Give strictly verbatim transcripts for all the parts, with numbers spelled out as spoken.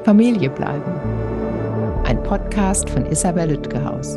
Familie bleiben. Ein Podcast von Isabel Lütgehaus.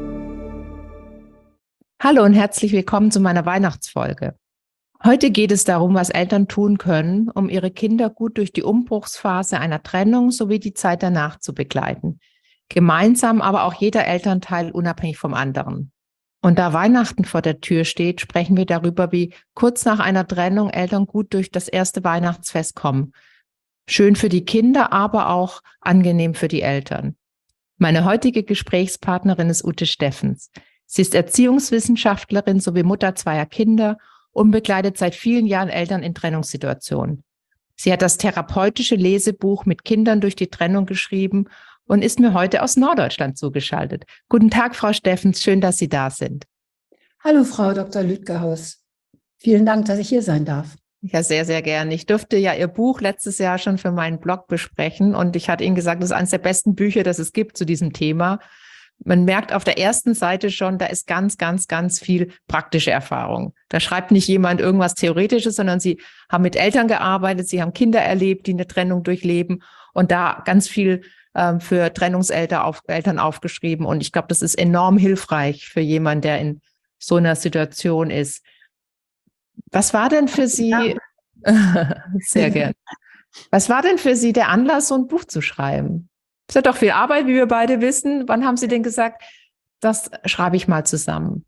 Hallo und herzlich willkommen zu meiner Weihnachtsfolge. Heute geht es darum, was Eltern tun können, um ihre Kinder gut durch die Umbruchsphase einer Trennung sowie die Zeit danach zu begleiten. Gemeinsam, aber auch jeder Elternteil unabhängig vom anderen. Und da Weihnachten vor der Tür steht, sprechen wir darüber, wie kurz nach einer Trennung Eltern gut durch das erste Weihnachtsfest kommen. Schön für die Kinder, aber auch angenehm für die Eltern. Meine heutige Gesprächspartnerin ist Ute Steffens. Sie ist Erziehungswissenschaftlerin sowie Mutter zweier Kinder und begleitet seit vielen Jahren Eltern in Trennungssituationen. Sie hat das therapeutische Lesebuch Mit Kindern durch die Trennung geschrieben und ist mir heute aus Norddeutschland zugeschaltet. Guten Tag, Frau Steffens, schön, dass Sie da sind. Hallo, Frau Doktor Lütgehaus. Vielen Dank, dass ich hier sein darf. Ja, sehr, sehr gerne. Ich durfte ja Ihr Buch letztes Jahr schon für meinen Blog besprechen und ich hatte Ihnen gesagt, das ist eines der besten Bücher, das es gibt zu diesem Thema. Man merkt auf der ersten Seite schon, da ist ganz, ganz, ganz viel praktische Erfahrung. Da schreibt nicht jemand irgendwas Theoretisches, sondern Sie haben mit Eltern gearbeitet, Sie haben Kinder erlebt, die eine Trennung durchleben und da ganz viel ähm, für Trennungseltern auf, Eltern aufgeschrieben. Und ich glaube, das ist enorm hilfreich für jemanden, der in so einer Situation ist. Was war denn für Sie, ja. Sehr gern, was war denn für Sie der Anlass, so ein Buch zu schreiben? Es hat doch viel Arbeit, wie wir beide wissen. Wann haben Sie denn gesagt, das schreibe ich mal zusammen?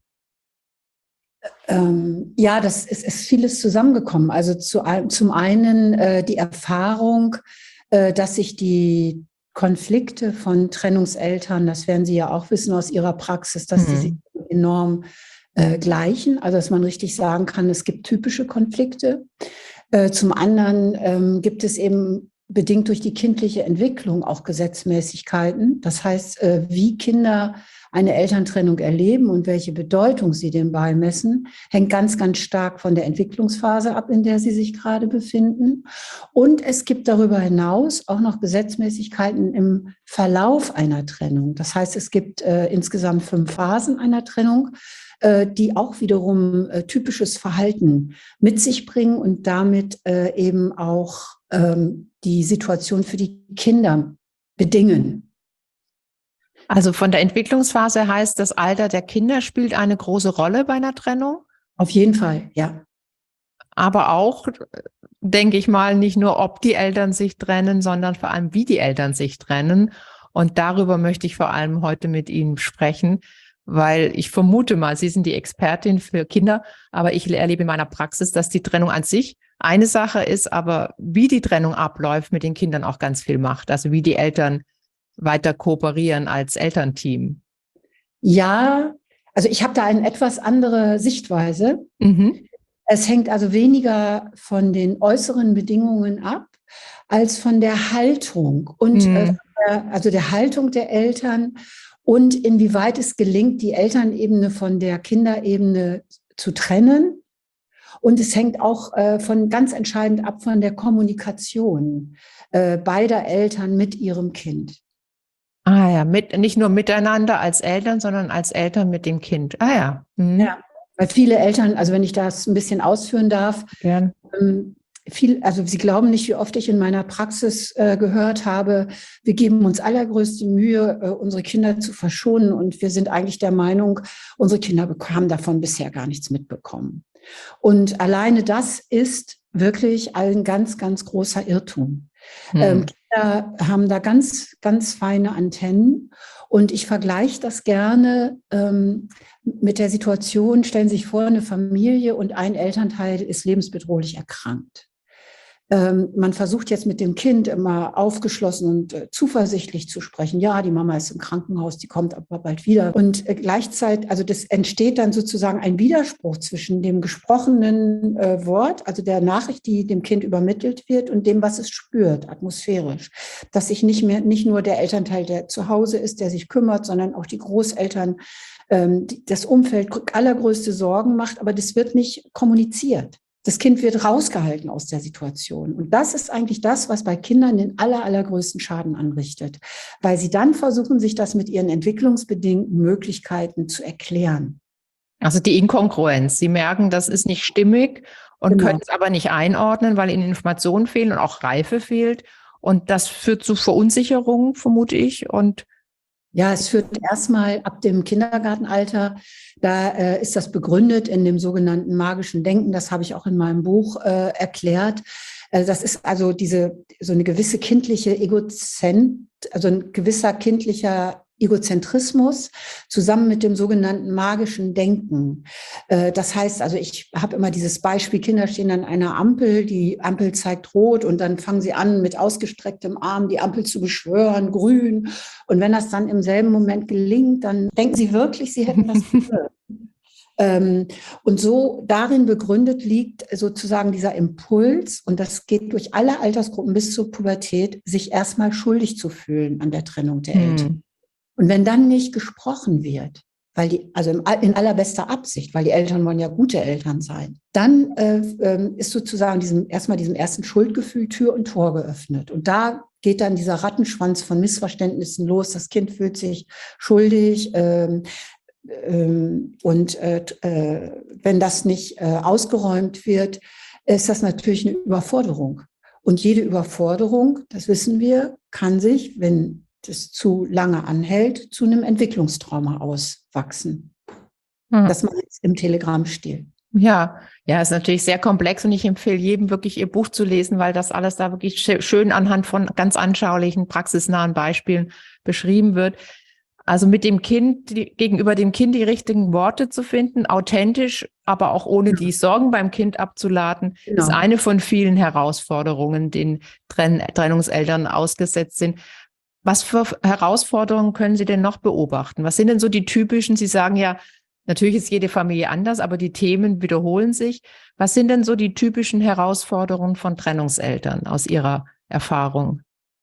Ähm, ja, das ist, ist vieles zusammengekommen. Also zu, zum einen äh, die Erfahrung, äh, dass sich die Konflikte von Trennungseltern, das werden Sie ja auch wissen aus Ihrer Praxis, dass mhm. die sich enorm äh, gleichen. Also dass man richtig sagen kann, es gibt typische Konflikte. Äh, zum anderen ähm, gibt es eben bedingt durch die kindliche Entwicklung auch Gesetzmäßigkeiten. Das heißt, äh, wie Kinder eine Elterntrennung erleben und welche Bedeutung sie dem beimessen, hängt ganz, ganz stark von der Entwicklungsphase ab, in der sie sich gerade befinden. Und es gibt darüber hinaus auch noch Gesetzmäßigkeiten im Verlauf einer Trennung. Das heißt, es gibt äh, insgesamt fünf Phasen einer Trennung, äh, die auch wiederum äh, typisches Verhalten mit sich bringen und damit äh, eben auch ähm, die Situation für die Kinder bedingen. Also von der Entwicklungsphase heißt, das Alter der Kinder spielt eine große Rolle bei einer Trennung? Auf jeden Fall, ja. Aber auch, denke ich mal, nicht nur, ob die Eltern sich trennen, sondern vor allem, wie die Eltern sich trennen. Und darüber möchte ich vor allem heute mit Ihnen sprechen, weil ich vermute mal, Sie sind die Expertin für Kinder, aber ich erlebe in meiner Praxis, dass die Trennung an sich eine Sache ist, aber wie die Trennung abläuft, mit den Kindern auch ganz viel macht. Also wie die Eltern weiter kooperieren als Elternteam. Ja, also ich habe da eine etwas andere Sichtweise. Mhm. Es hängt also weniger von den äußeren Bedingungen ab, als von der Haltung und mhm. äh, der, also der Haltung der Eltern und inwieweit es gelingt, die Elternebene von der Kinderebene zu trennen. Und es hängt auch äh, von ganz entscheidend ab von der Kommunikation äh, beider Eltern mit ihrem Kind. Ah ja, mit, nicht nur miteinander als Eltern, sondern als Eltern mit dem Kind. Ah ja. Mhm. Ja, weil viele Eltern, also wenn ich das ein bisschen ausführen darf, Gern. Ähm, viel, also Sie glauben nicht, wie oft ich in meiner Praxis äh, gehört habe, wir geben uns allergrößte Mühe, äh, unsere Kinder zu verschonen und wir sind eigentlich der Meinung, unsere Kinder haben davon bisher gar nichts mitbekommen. Und alleine das ist wirklich ein ganz, ganz großer Irrtum. Hm. Ähm, Kinder haben da ganz, ganz feine Antennen und ich vergleiche das gerne ähm, mit der Situation, stellen Sie sich vor, eine Familie und ein Elternteil ist lebensbedrohlich erkrankt. Ähm, man versucht jetzt mit dem Kind immer aufgeschlossen und äh, zuversichtlich zu sprechen. Ja, die Mama ist im Krankenhaus, die kommt aber bald wieder. Und äh, gleichzeitig, also das entsteht dann sozusagen ein Widerspruch zwischen dem gesprochenen äh, Wort, also der Nachricht, die dem Kind übermittelt wird, und dem, was es spürt, atmosphärisch. Dass sich nicht mehr, nicht nur der Elternteil, der zu Hause ist, der sich kümmert, sondern auch die Großeltern, ähm, die, das Umfeld allergrößte Sorgen macht, aber das wird nicht kommuniziert. Das Kind wird rausgehalten aus der Situation. Und das ist eigentlich das, was bei Kindern den aller, allergrößten Schaden anrichtet, weil sie dann versuchen, sich das mit ihren entwicklungsbedingten Möglichkeiten zu erklären. Also die Inkongruenz. Sie merken, das ist nicht stimmig und genau. können es aber nicht einordnen, weil ihnen Informationen fehlen und auch Reife fehlt. Und das führt zu Verunsicherung, vermute ich. Und ja, es führt erstmal ab dem Kindergartenalter, da äh, ist das begründet in dem sogenannten magischen Denken, das habe ich auch in meinem Buch äh, erklärt. Äh, das ist also diese, so eine gewisse kindliche Egozent, also ein gewisser kindlicher Egozentrismus zusammen mit dem sogenannten magischen Denken. Äh, das heißt, also ich habe immer dieses Beispiel, Kinder stehen an einer Ampel, die Ampel zeigt rot und dann fangen sie an, mit ausgestrecktem Arm die Ampel zu beschwören, grün. Und wenn das dann im selben Moment gelingt, dann denken sie wirklich, sie hätten das gewirkt. Ähm, und so darin begründet liegt sozusagen dieser Impuls, und das geht durch alle Altersgruppen bis zur Pubertät, sich erstmal schuldig zu fühlen an der Trennung der hm. Eltern. Und wenn dann nicht gesprochen wird, weil die, also in allerbester Absicht, weil die Eltern wollen ja gute Eltern sein, dann äh, ist sozusagen diesem, erstmal diesem ersten Schuldgefühl Tür und Tor geöffnet. Und da geht dann dieser Rattenschwanz von Missverständnissen los. Das Kind fühlt sich schuldig. Ähm, ähm, und äh, äh, wenn das nicht äh, ausgeräumt wird, ist das natürlich eine Überforderung. Und jede Überforderung, das wissen wir, kann sich, wenn das zu lange anhält, zu einem Entwicklungstrauma auswachsen. Hm. Das mache ich im Telegram-Stil. Ja, ja, ist natürlich sehr komplex und ich empfehle jedem wirklich Ihr Buch zu lesen, weil das alles da wirklich schön anhand von ganz anschaulichen, praxisnahen Beispielen beschrieben wird. Also mit dem Kind, die, gegenüber dem Kind die richtigen Worte zu finden, authentisch, aber auch ohne ja. die Sorgen beim Kind abzuladen, genau. ist eine von vielen Herausforderungen, denen Trenn- Trennungseltern ausgesetzt sind. Was für Herausforderungen können Sie denn noch beobachten? Was sind denn so die typischen, Sie sagen ja, natürlich ist jede Familie anders, aber die Themen wiederholen sich. Was sind denn so die typischen Herausforderungen von Trennungseltern aus Ihrer Erfahrung?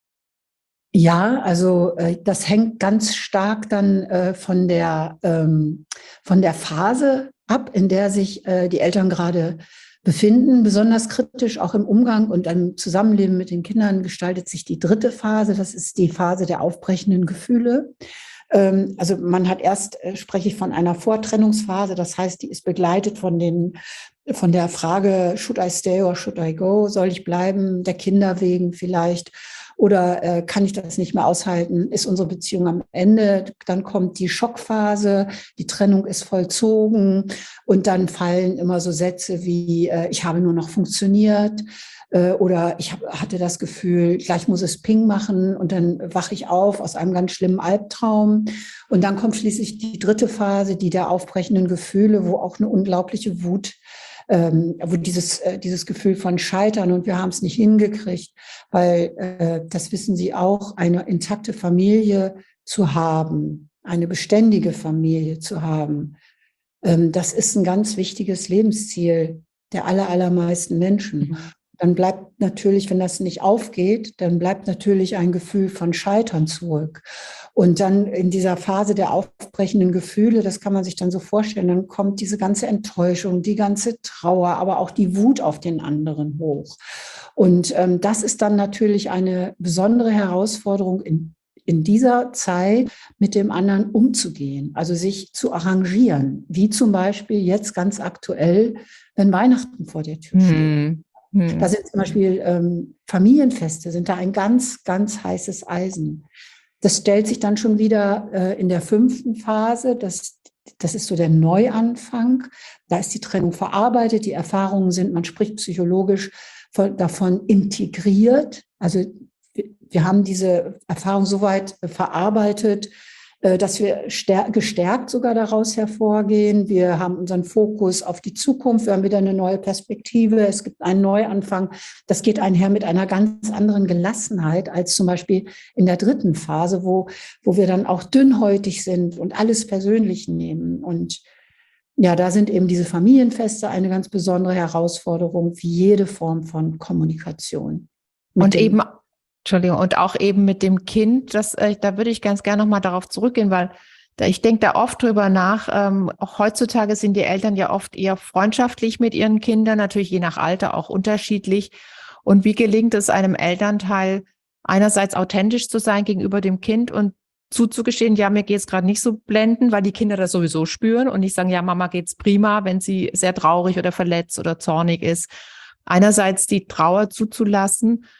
Ja, also äh, das hängt ganz stark dann äh, von der, ähm, von der Phase ab, in der sich äh, die Eltern gerade befinden. Besonders kritisch auch im Umgang und im Zusammenleben mit den Kindern gestaltet sich die dritte Phase. Das ist die Phase der aufbrechenden Gefühle. Ähm, also man hat erst, äh, spreche ich von einer Vortrennungsphase. Das heißt, die ist begleitet von den, von der Frage, should I stay or should I go? Soll ich bleiben? Der Kinder wegen vielleicht. Oder äh, kann ich das nicht mehr aushalten? Ist unsere Beziehung am Ende? Dann kommt die Schockphase, die Trennung ist vollzogen und dann fallen immer so Sätze wie, äh, ich habe nur noch funktioniert äh, oder ich hab, hatte das Gefühl, gleich muss es Ping machen und dann wache ich auf aus einem ganz schlimmen Albtraum. Und dann kommt schließlich die dritte Phase, die der aufbrechenden Gefühle, wo auch eine unglaubliche Wut Ähm, wo dieses, äh, dieses Gefühl von Scheitern und wir haben es nicht hingekriegt, weil äh, das wissen Sie auch, eine intakte Familie zu haben, eine beständige Familie zu haben, ähm, das ist ein ganz wichtiges Lebensziel der aller, allermeisten Menschen. Mhm. Dann bleibt natürlich, wenn das nicht aufgeht, dann bleibt natürlich ein Gefühl von Scheitern zurück. Und dann in dieser Phase der aufbrechenden Gefühle, das kann man sich dann so vorstellen, dann kommt diese ganze Enttäuschung, die ganze Trauer, aber auch die Wut auf den anderen hoch. Und ähm, das ist dann natürlich eine besondere Herausforderung in, in dieser Zeit mit dem anderen umzugehen, also sich zu arrangieren, wie zum Beispiel jetzt ganz aktuell, wenn Weihnachten vor der Tür steht. Mhm. Da sind zum Beispiel ähm, Familienfeste, sind da ein ganz, ganz heißes Eisen. Das stellt sich dann schon wieder äh, in der fünften Phase. Das, das ist so der Neuanfang. Da ist die Trennung verarbeitet. Die Erfahrungen sind, man spricht psychologisch von, davon integriert. Also wir, wir haben diese Erfahrung soweit äh, verarbeitet, dass wir gestärkt sogar daraus hervorgehen. Wir haben unseren Fokus auf die Zukunft. Wir haben wieder eine neue Perspektive. Es gibt einen Neuanfang. Das geht einher mit einer ganz anderen Gelassenheit als zum Beispiel in der dritten Phase, wo, wo wir dann auch dünnhäutig sind und alles persönlich nehmen. Und ja, da sind eben diese Familienfeste eine ganz besondere Herausforderung, wie jede Form von Kommunikation. Und eben Entschuldigung, und auch eben mit dem Kind, das, äh, da würde ich ganz gerne nochmal darauf zurückgehen, weil da, ich denke da oft drüber nach, ähm, auch heutzutage sind die Eltern ja oft eher freundschaftlich mit ihren Kindern, natürlich je nach Alter auch unterschiedlich. Und wie gelingt es einem Elternteil, einerseits authentisch zu sein gegenüber dem Kind und zuzugestehen, ja, mir geht's gerade nicht so blendend, weil die Kinder das sowieso spüren und nicht sagen, ja, Mama geht's prima, wenn sie sehr traurig oder verletzt oder zornig ist. Einerseits die Trauer zuzulassen,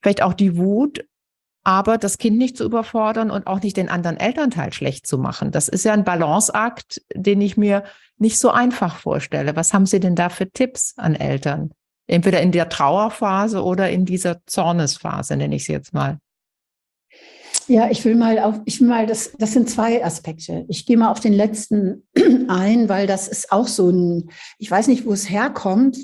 vielleicht auch die Wut, aber das Kind nicht zu überfordern und auch nicht den anderen Elternteil schlecht zu machen. Das ist ja ein Balanceakt, den ich mir nicht so einfach vorstelle. Was haben Sie denn da für Tipps an Eltern? Entweder in der Trauerphase oder in dieser Zornesphase, nenne ich es jetzt mal. Ja, ich will mal auf, ich will mal, das, das sind zwei Aspekte. Ich gehe mal auf den letzten ein, weil das ist auch so ein, ich weiß nicht, wo es herkommt.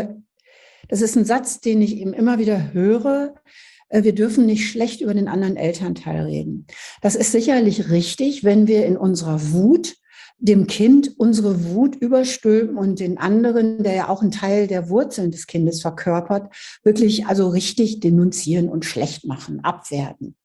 Das ist ein Satz, den ich eben immer wieder höre. Wir dürfen nicht schlecht über den anderen Elternteil reden. Das ist sicherlich richtig, wenn wir in unserer Wut dem Kind unsere Wut überstülpen und den anderen, der ja auch einen Teil der Wurzeln des Kindes verkörpert, wirklich also richtig denunzieren und schlecht machen, abwerten.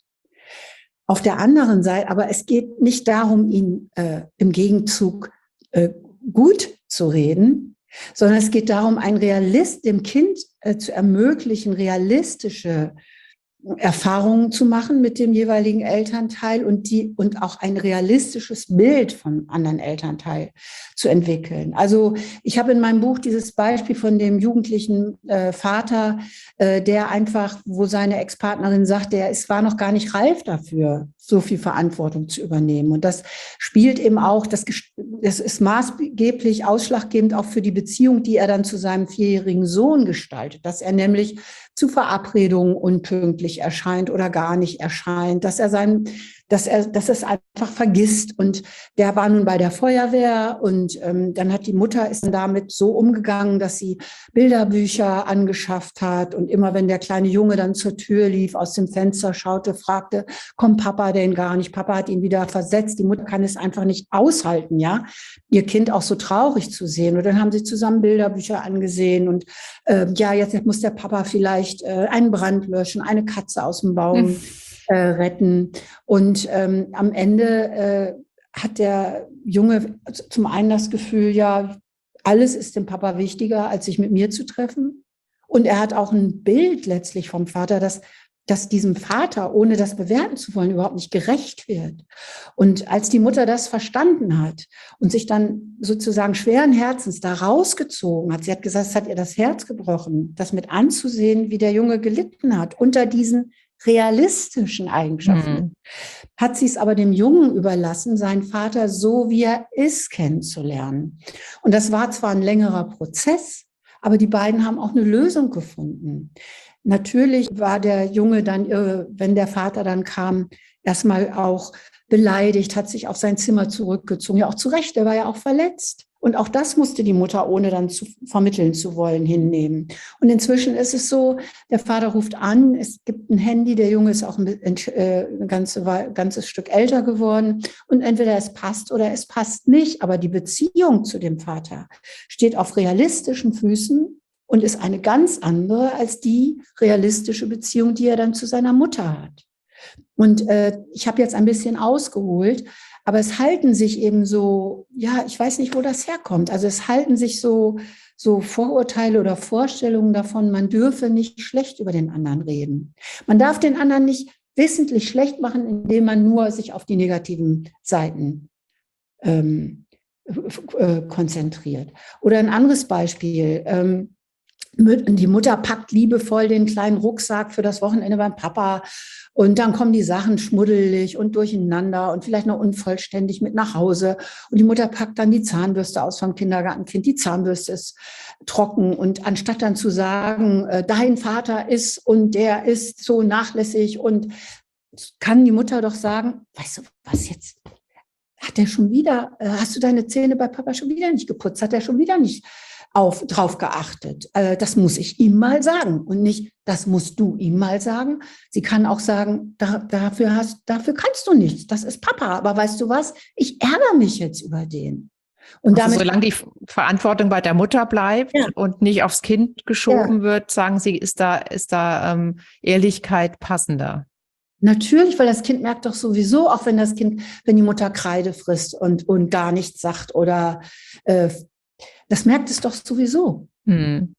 Auf der anderen Seite, aber es geht nicht darum, ihn äh, im Gegenzug äh, gut zu reden, sondern es geht darum, ein Realist, dem Kind äh, zu ermöglichen, realistische Erfahrungen zu machen mit dem jeweiligen Elternteil und die und auch ein realistisches Bild vom anderen Elternteil zu entwickeln. Also ich habe in meinem Buch dieses Beispiel von dem jugendlichen äh, Vater, äh, der einfach, wo seine Ex-Partnerin sagt, der ist, war noch gar nicht reif dafür, so viel Verantwortung zu übernehmen. Und das spielt eben auch, das, das ist maßgeblich ausschlaggebend auch für die Beziehung, die er dann zu seinem vierjährigen Sohn gestaltet, dass er nämlich zu Verabredungen unpünktlich erscheint oder gar nicht erscheint, dass er sein, dass er, dass es einfach vergisst. Und der war nun bei der Feuerwehr und ähm, dann hat die Mutter ist dann damit so umgegangen, dass sie Bilderbücher angeschafft hat und immer wenn der kleine Junge dann zur Tür lief, aus dem Fenster schaute, fragte, kommt Papa denn gar nicht? Papa hat ihn wieder versetzt. Die Mutter kann es einfach nicht aushalten, ja, ihr Kind auch so traurig zu sehen. Und dann haben sie zusammen Bilderbücher angesehen und äh, ja, jetzt muss der Papa vielleicht äh, einen Brand löschen, eine Katze aus dem Baum äh, retten. Und ähm, am Ende äh, hat der Junge zum einen das Gefühl, ja, alles ist dem Papa wichtiger, als sich mit mir zu treffen. Und er hat auch ein Bild letztlich vom Vater, das dass diesem Vater, ohne das bewerten zu wollen, überhaupt nicht gerecht wird. Und als die Mutter das verstanden hat und sich dann sozusagen schweren Herzens da rausgezogen hat, sie hat gesagt, es hat ihr das Herz gebrochen, das mit anzusehen, wie der Junge gelitten hat unter diesen realistischen Eigenschaften, mhm. hat sie es aber dem Jungen überlassen, seinen Vater so, wie er ist, kennenzulernen. Und das war zwar ein längerer Prozess, aber die beiden haben auch eine Lösung gefunden. Natürlich war der Junge dann, wenn der Vater dann kam, erstmal auch beleidigt, hat sich auf sein Zimmer zurückgezogen. Ja, auch zu Recht, er war ja auch verletzt. Und auch das musste die Mutter, ohne dann zu vermitteln zu wollen, hinnehmen. Und inzwischen ist es so, der Vater ruft an, es gibt ein Handy, der Junge ist auch ein, äh, ein, ganze, ein ganzes Stück älter geworden. Und entweder es passt oder es passt nicht. Aber die Beziehung zu dem Vater steht auf realistischen Füßen und ist eine ganz andere als die realistische Beziehung, die er dann zu seiner Mutter hat. Und äh, ich habe jetzt ein bisschen ausgeholt, aber es halten sich eben so, ja, ich weiß nicht, wo das herkommt. Also es halten sich so, so Vorurteile oder Vorstellungen davon, man dürfe nicht schlecht über den anderen reden. Man darf den anderen nicht wissentlich schlecht machen, indem man nur sich auf die negativen Seiten ähm, äh, konzentriert. Oder ein anderes Beispiel. Ähm, Die Mutter packt liebevoll den kleinen Rucksack für das Wochenende beim Papa und dann kommen die Sachen schmuddelig und durcheinander und vielleicht noch unvollständig mit nach Hause. Und die Mutter packt dann die Zahnbürste aus vom Kindergartenkind. Die Zahnbürste ist trocken und anstatt dann zu sagen, äh, dein Vater ist und der ist so nachlässig und kann die Mutter doch sagen, weißt du was jetzt? Hat der schon wieder, äh, hast du deine Zähne bei Papa schon wieder nicht geputzt? Hat er schon wieder nicht auf, drauf geachtet. Äh, das muss ich ihm mal sagen und nicht, das musst du ihm mal sagen. Sie kann auch sagen, da, dafür, hast, dafür kannst du nichts. Das ist Papa. Aber weißt du was? Ich ärgere mich jetzt über den. Und also damit, solange die Verantwortung bei der Mutter bleibt ja. und nicht aufs Kind geschoben ja. wird, sagen Sie, ist da, ist da ähm, Ehrlichkeit passender. Natürlich, weil das Kind merkt doch sowieso, auch wenn das Kind, wenn die Mutter Kreide frisst und, und gar nichts sagt oder äh, das merkt es doch sowieso. Hm.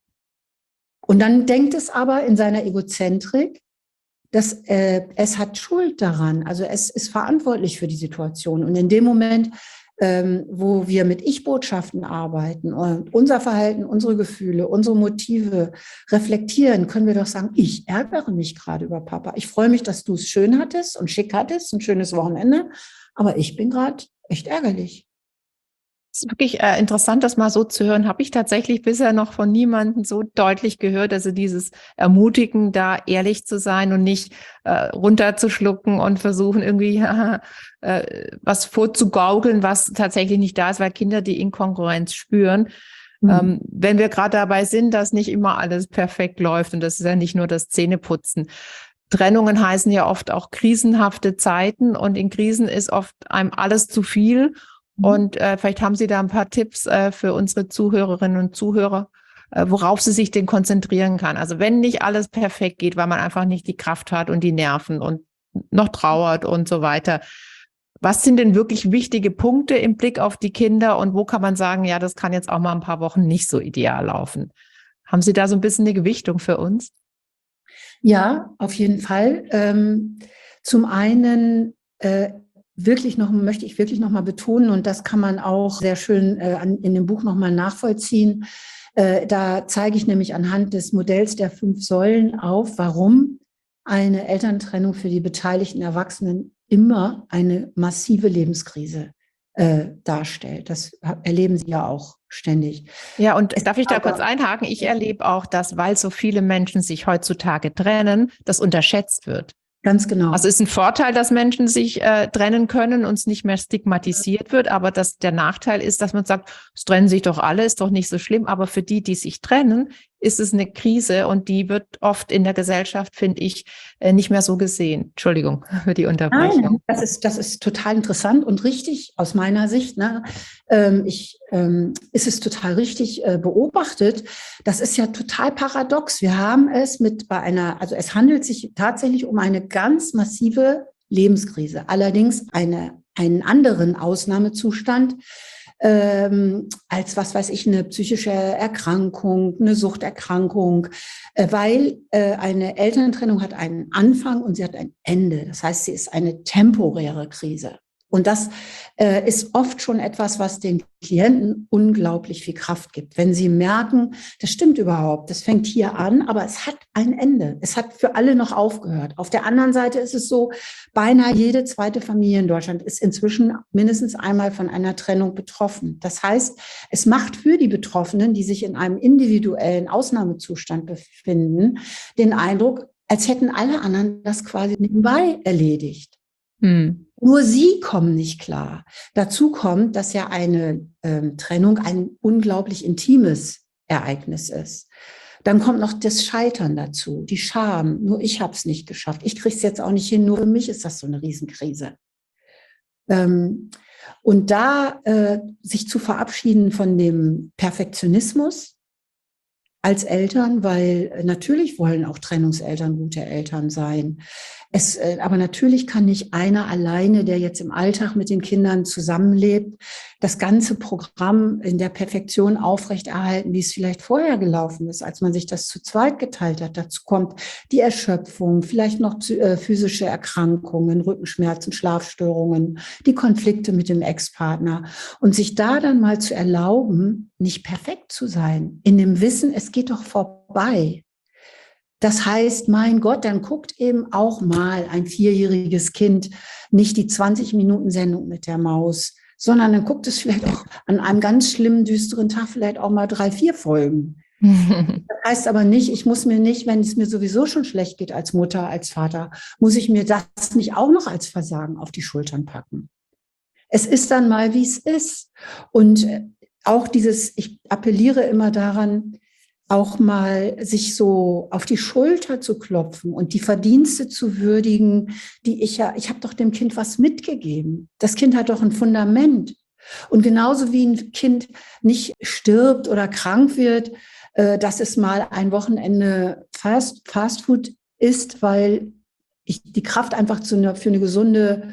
Und dann denkt es aber in seiner Egozentrik, dass äh, es hat Schuld daran. Also es ist verantwortlich für die Situation. Und in dem Moment ähm, wo wir mit Ich-Botschaften arbeiten und unser Verhalten, unsere Gefühle, unsere Motive reflektieren, können wir doch sagen, ich ärgere mich gerade über Papa. Ich freue mich, dass du es schön hattest und schick hattest, ein schönes Wochenende, aber ich bin gerade echt ärgerlich. Es ist wirklich äh, interessant, das mal so zu hören. Habe ich tatsächlich bisher noch von niemandem so deutlich gehört. Also dieses Ermutigen, da ehrlich zu sein und nicht äh, runterzuschlucken und versuchen irgendwie äh, was vorzugaukeln, was tatsächlich nicht da ist, weil Kinder die Inkongruenz spüren. Mhm. Ähm, wenn wir gerade dabei sind, dass nicht immer alles perfekt läuft, und das ist ja nicht nur das Zähneputzen. Trennungen heißen ja oft auch krisenhafte Zeiten, und in Krisen ist oft einem alles zu viel. Und äh, vielleicht haben Sie da ein paar Tipps äh, für unsere Zuhörerinnen und Zuhörer, äh, worauf sie sich denn konzentrieren kann. Also wenn nicht alles perfekt geht, weil man einfach nicht die Kraft hat und die Nerven und noch trauert und so weiter. Was sind denn wirklich wichtige Punkte im Blick auf die Kinder, und wo kann man sagen, ja, das kann jetzt auch mal ein paar Wochen nicht so ideal laufen? Haben Sie da so ein bisschen eine Gewichtung für uns? Ja, auf jeden Fall. Ähm, zum einen äh, wirklich noch, möchte ich wirklich noch mal betonen, und das kann man auch sehr schön äh, an, in dem Buch noch mal nachvollziehen. Äh, da zeige ich nämlich anhand des Modells der fünf Säulen auf, warum eine Elterntrennung für die beteiligten Erwachsenen immer eine massive Lebenskrise äh, darstellt. Das erleben Sie ja auch ständig. Ja, und darf ich da Aber, kurz einhaken? Ich erlebe auch, dass, weil so viele Menschen sich heutzutage trennen, das unterschätzt wird. Ganz genau. Also es ist ein Vorteil, dass Menschen sich äh, trennen können und es nicht mehr stigmatisiert wird, aber dass der Nachteil ist, dass man sagt, es trennen sich doch alle, ist doch nicht so schlimm, aber für die, die sich trennen, ist es eine Krise, und die wird oft in der Gesellschaft, finde ich, äh, nicht mehr so gesehen. Entschuldigung für die Unterbrechung. Nein, das ist, das ist total interessant und richtig aus meiner Sicht. Ne? Ähm, ich, ähm, ist es total richtig äh, beobachtet. Das ist ja total paradox. Wir haben es mit bei einer, also es handelt sich tatsächlich um eine ganz massive Lebenskrise. Allerdings eine, einen anderen Ausnahmezustand ähm, als, was weiß ich, eine psychische Erkrankung, eine Suchterkrankung, äh, weil äh, eine Elterntrennung hat einen Anfang und sie hat ein Ende. Das heißt, sie ist eine temporäre Krise. Und das äh, ist oft schon etwas, was den Klienten unglaublich viel Kraft gibt. Wenn sie merken, das stimmt überhaupt, das fängt hier an, aber es hat ein Ende. Es hat für alle noch aufgehört. Auf der anderen Seite ist es so, beinahe jede zweite Familie in Deutschland ist inzwischen mindestens einmal von einer Trennung betroffen. Das heißt, es macht für die Betroffenen, die sich in einem individuellen Ausnahmezustand befinden, den Eindruck, als hätten alle anderen das quasi nebenbei erledigt. Hm. Nur sie kommen nicht klar. Dazu kommt, dass ja eine ähm, Trennung ein unglaublich intimes Ereignis ist. Dann kommt noch das Scheitern dazu, die Scham. Nur ich habe es nicht geschafft. Ich kriege es jetzt auch nicht hin. Nur für mich ist das so eine Riesenkrise. Ähm, und da äh, sich zu verabschieden von dem Perfektionismus als Eltern, weil natürlich wollen auch Trennungseltern gute Eltern sein. Es, äh, aber natürlich kann nicht einer alleine, der jetzt im Alltag mit den Kindern zusammenlebt, das ganze Programm in der Perfektion aufrechterhalten, wie es vielleicht vorher gelaufen ist, als man sich das zu zweit geteilt hat. Dazu kommt die Erschöpfung, vielleicht noch äh, physische Erkrankungen, Rückenschmerzen, Schlafstörungen, die Konflikte mit dem Ex-Partner. Und sich da dann mal zu erlauben, nicht perfekt zu sein, in dem Wissen, es geht doch vorbei. Das heißt, mein Gott, dann guckt eben auch mal ein vierjähriges Kind nicht die zwanzig Minuten Sendung mit der Maus, sondern dann guckt es vielleicht auch an einem ganz schlimmen, düsteren Tag vielleicht auch mal drei, vier Folgen. Das heißt aber nicht, ich muss mir nicht, wenn es mir sowieso schon schlecht geht als Mutter, als Vater, muss ich mir das nicht auch noch als Versagen auf die Schultern packen. Es ist dann mal, wie es ist. Und auch dieses, ich appelliere immer daran, auch mal sich so auf die Schulter zu klopfen und die Verdienste zu würdigen, die ich ja, ich habe doch dem Kind was mitgegeben. Das Kind hat doch ein Fundament. Und genauso wie ein Kind nicht stirbt oder krank wird, äh, dass es mal ein Wochenende Fast, Fastfood isst, weil ich die Kraft einfach zu einer, für eine gesunde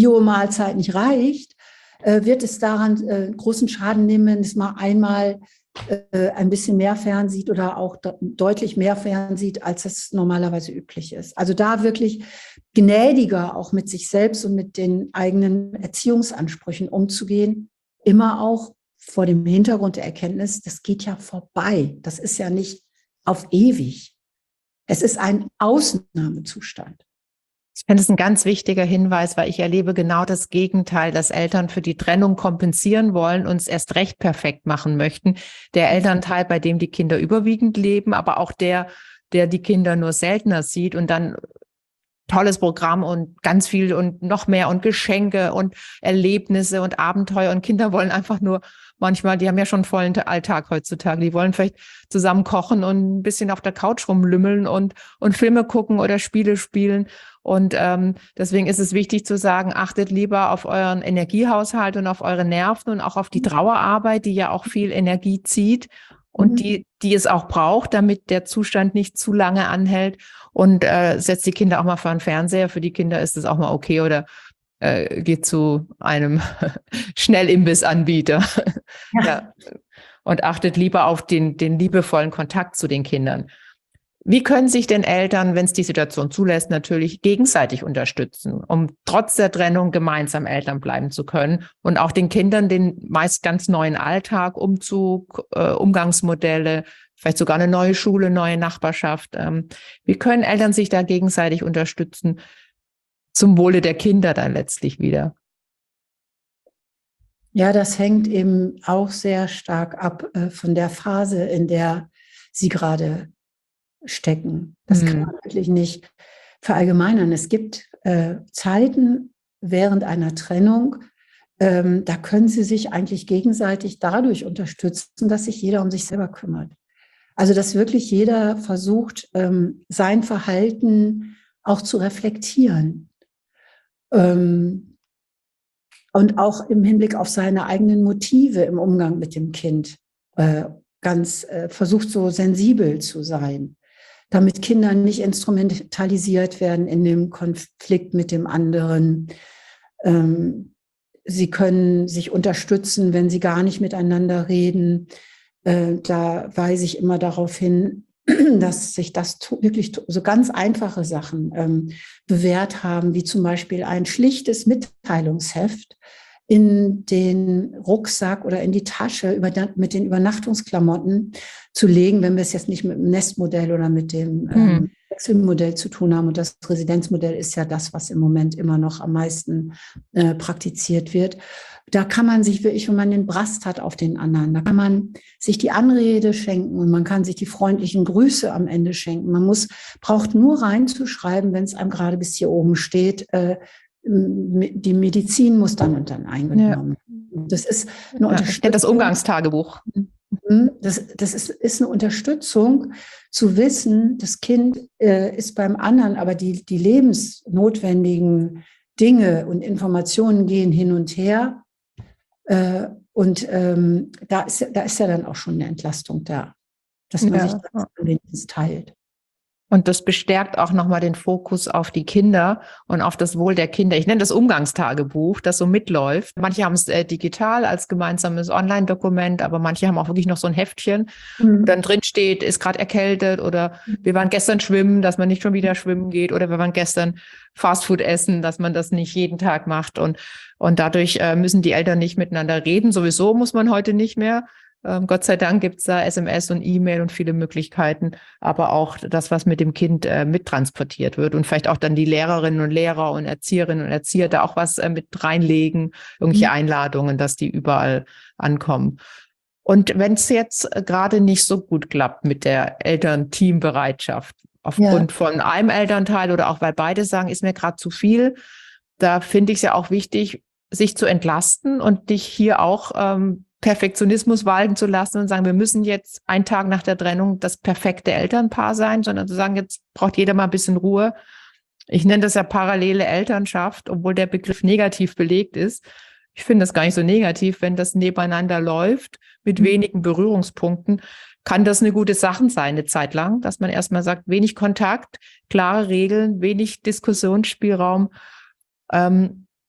Biomahlzeit nicht reicht, äh, wird es daran äh, großen Schaden nehmen, wenn es mal einmal äh, ein bisschen mehr fernsieht oder auch de- deutlich mehr fernsieht, als es normalerweise üblich ist. Also da wirklich gnädiger auch mit sich selbst und mit den eigenen Erziehungsansprüchen umzugehen, immer auch vor dem Hintergrund der Erkenntnis, das geht ja vorbei. Das ist ja nicht auf ewig. Es ist ein Ausnahmezustand. Ich finde es ein ganz wichtiger Hinweis, weil ich erlebe genau das Gegenteil, dass Eltern für die Trennung kompensieren wollen und es erst recht perfekt machen möchten. Der Elternteil, bei dem die Kinder überwiegend leben, aber auch der, der die Kinder nur seltener sieht und dann tolles Programm und ganz viel und noch mehr und Geschenke und Erlebnisse und Abenteuer und Kinder wollen einfach nur manchmal, die haben ja schon einen vollen Alltag heutzutage, die wollen vielleicht zusammen kochen und ein bisschen auf der Couch rumlümmeln und und Filme gucken oder Spiele spielen und ähm, deswegen ist es wichtig zu sagen, achtet lieber auf euren Energiehaushalt und auf eure Nerven und auch auf die Trauerarbeit, die ja auch viel Energie zieht und die die es auch braucht, damit der Zustand nicht zu lange anhält. Und äh, setzt die Kinder auch mal vor den Fernseher. Für die Kinder ist es auch mal okay oder äh, geht zu einem Schnellimbissanbieter. Ja. Ja. Und achtet lieber auf den, den liebevollen Kontakt zu den Kindern. Wie können sich denn Eltern, wenn es die Situation zulässt, natürlich gegenseitig unterstützen, um trotz der Trennung gemeinsam Eltern bleiben zu können und auch den Kindern den meist ganz neuen Alltag, Umzug, äh, Umgangsmodelle, vielleicht sogar eine neue Schule, neue Nachbarschaft. Ähm, wie können Eltern sich da gegenseitig unterstützen zum Wohle der Kinder dann letztlich wieder? Ja, das hängt eben auch sehr stark ab äh, von der Phase, in der sie gerade stecken. Das kann man wirklich nicht verallgemeinern. Es gibt äh, Zeiten während einer Trennung, ähm, da können sie sich eigentlich gegenseitig dadurch unterstützen, dass sich jeder um sich selber kümmert. Also dass wirklich jeder versucht, ähm, sein Verhalten auch zu reflektieren. Ähm, und auch im Hinblick auf seine eigenen Motive im Umgang mit dem Kind äh, ganz äh, versucht, so sensibel zu sein, damit Kinder nicht instrumentalisiert werden in dem Konflikt mit dem anderen. Ähm, sie können sich unterstützen, wenn sie gar nicht miteinander reden. Äh, da weise ich immer darauf hin, dass sich das wirklich so ganz einfache Sachen ähm, bewährt haben, wie zum Beispiel ein schlichtes Mitteilungsheft in den Rucksack oder in die Tasche über, mit den Übernachtungsklamotten zu legen, wenn wir es jetzt nicht mit dem Nestmodell oder mit dem ähm, mhm. Wechselmodell zu tun haben. Und das Residenzmodell ist ja das, was im Moment immer noch am meisten äh, praktiziert wird. Da kann man sich wirklich, wenn man den Brast hat auf den anderen, da kann man sich die Anrede schenken und man kann sich die freundlichen Grüße am Ende schenken. Man muss, braucht nur reinzuschreiben, wenn es einem gerade bis hier oben steht, äh, die Medizin muss dann und dann eingenommen. Ja. Das ist eine Unterstützung. Ja, das Umgangstagebuch. Das, das ist, ist eine Unterstützung, zu wissen, das Kind äh, ist beim anderen, aber die, die lebensnotwendigen Dinge und Informationen gehen hin und her. Äh, und ähm, da, ist, da ist ja dann auch schon eine Entlastung da, dass man ja. sich das wenigstens teilt. Und das bestärkt auch nochmal den Fokus auf die Kinder und auf das Wohl der Kinder. Ich nenne das Umgangstagebuch, das so mitläuft. Manche haben es äh, digital als gemeinsames Online-Dokument, aber manche haben auch wirklich noch so ein Heftchen, mhm. wo dann drin steht, ist gerade erkältet oder wir waren gestern schwimmen, dass man nicht schon wieder schwimmen geht oder wir waren gestern Fastfood essen, dass man das nicht jeden Tag macht. Und, und dadurch äh, müssen die Eltern nicht miteinander reden. Sowieso muss man heute nicht mehr. Ähm, Gott sei Dank gibt's da S M S und E-Mail und viele Möglichkeiten, aber auch das, was mit dem Kind äh, mittransportiert wird und vielleicht auch dann die Lehrerinnen und Lehrer und Erzieherinnen und Erzieher da auch was äh, mit reinlegen, irgendwelche mhm. Einladungen, dass die überall ankommen. Und wenn es jetzt gerade nicht so gut klappt mit der Elternteambereitschaft, aufgrund ja. von einem Elternteil oder auch weil beide sagen, ist mir gerade zu viel, da finde ich es ja auch wichtig, sich zu entlasten und dich hier auch ähm, Perfektionismus walten zu lassen und sagen, wir müssen jetzt einen Tag nach der Trennung das perfekte Elternpaar sein, sondern zu sagen, jetzt braucht jeder mal ein bisschen Ruhe. Ich nenne das ja parallele Elternschaft, obwohl der Begriff negativ belegt ist. Ich finde das gar nicht so negativ, wenn das nebeneinander läuft, mit mhm. wenigen Berührungspunkten, kann das eine gute Sache sein, eine Zeit lang, dass man erstmal sagt, wenig Kontakt, klare Regeln, wenig Diskussionsspielraum. Ähm,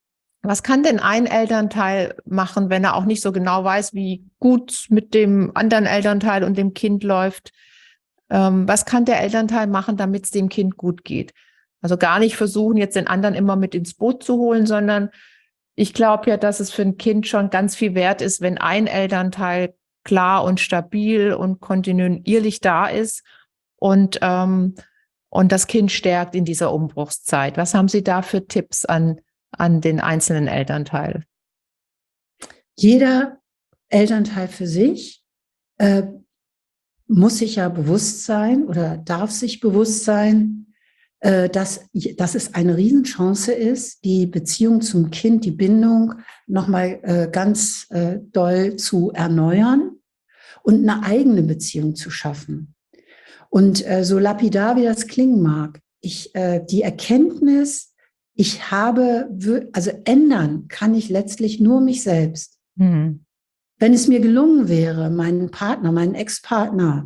Was kann denn ein Elternteil machen, wenn er auch nicht so genau weiß, wie gut mit dem anderen Elternteil und dem Kind läuft? Ähm, was kann der Elternteil machen, damit es dem Kind gut geht? Also gar nicht versuchen, jetzt den anderen immer mit ins Boot zu holen, sondern ich glaube ja, dass es für ein Kind schon ganz viel wert ist, wenn ein Elternteil klar und stabil und kontinuierlich da ist und, ähm, und das Kind stärkt in dieser Umbruchszeit. Was haben Sie da für Tipps an, an den einzelnen Elternteil? Jeder Elternteil für sich äh, muss sich ja bewusst sein oder darf sich bewusst sein, äh, dass, dass es eine Riesenchance ist, die Beziehung zum Kind, die Bindung nochmal äh, ganz äh, doll zu erneuern und eine eigene Beziehung zu schaffen. Und äh, so lapidar wie das klingen mag, ich, äh, die Erkenntnis, ich habe, also ändern kann ich letztlich nur mich selbst. Hm. Wenn es mir gelungen wäre, meinen Partner, meinen Ex-Partner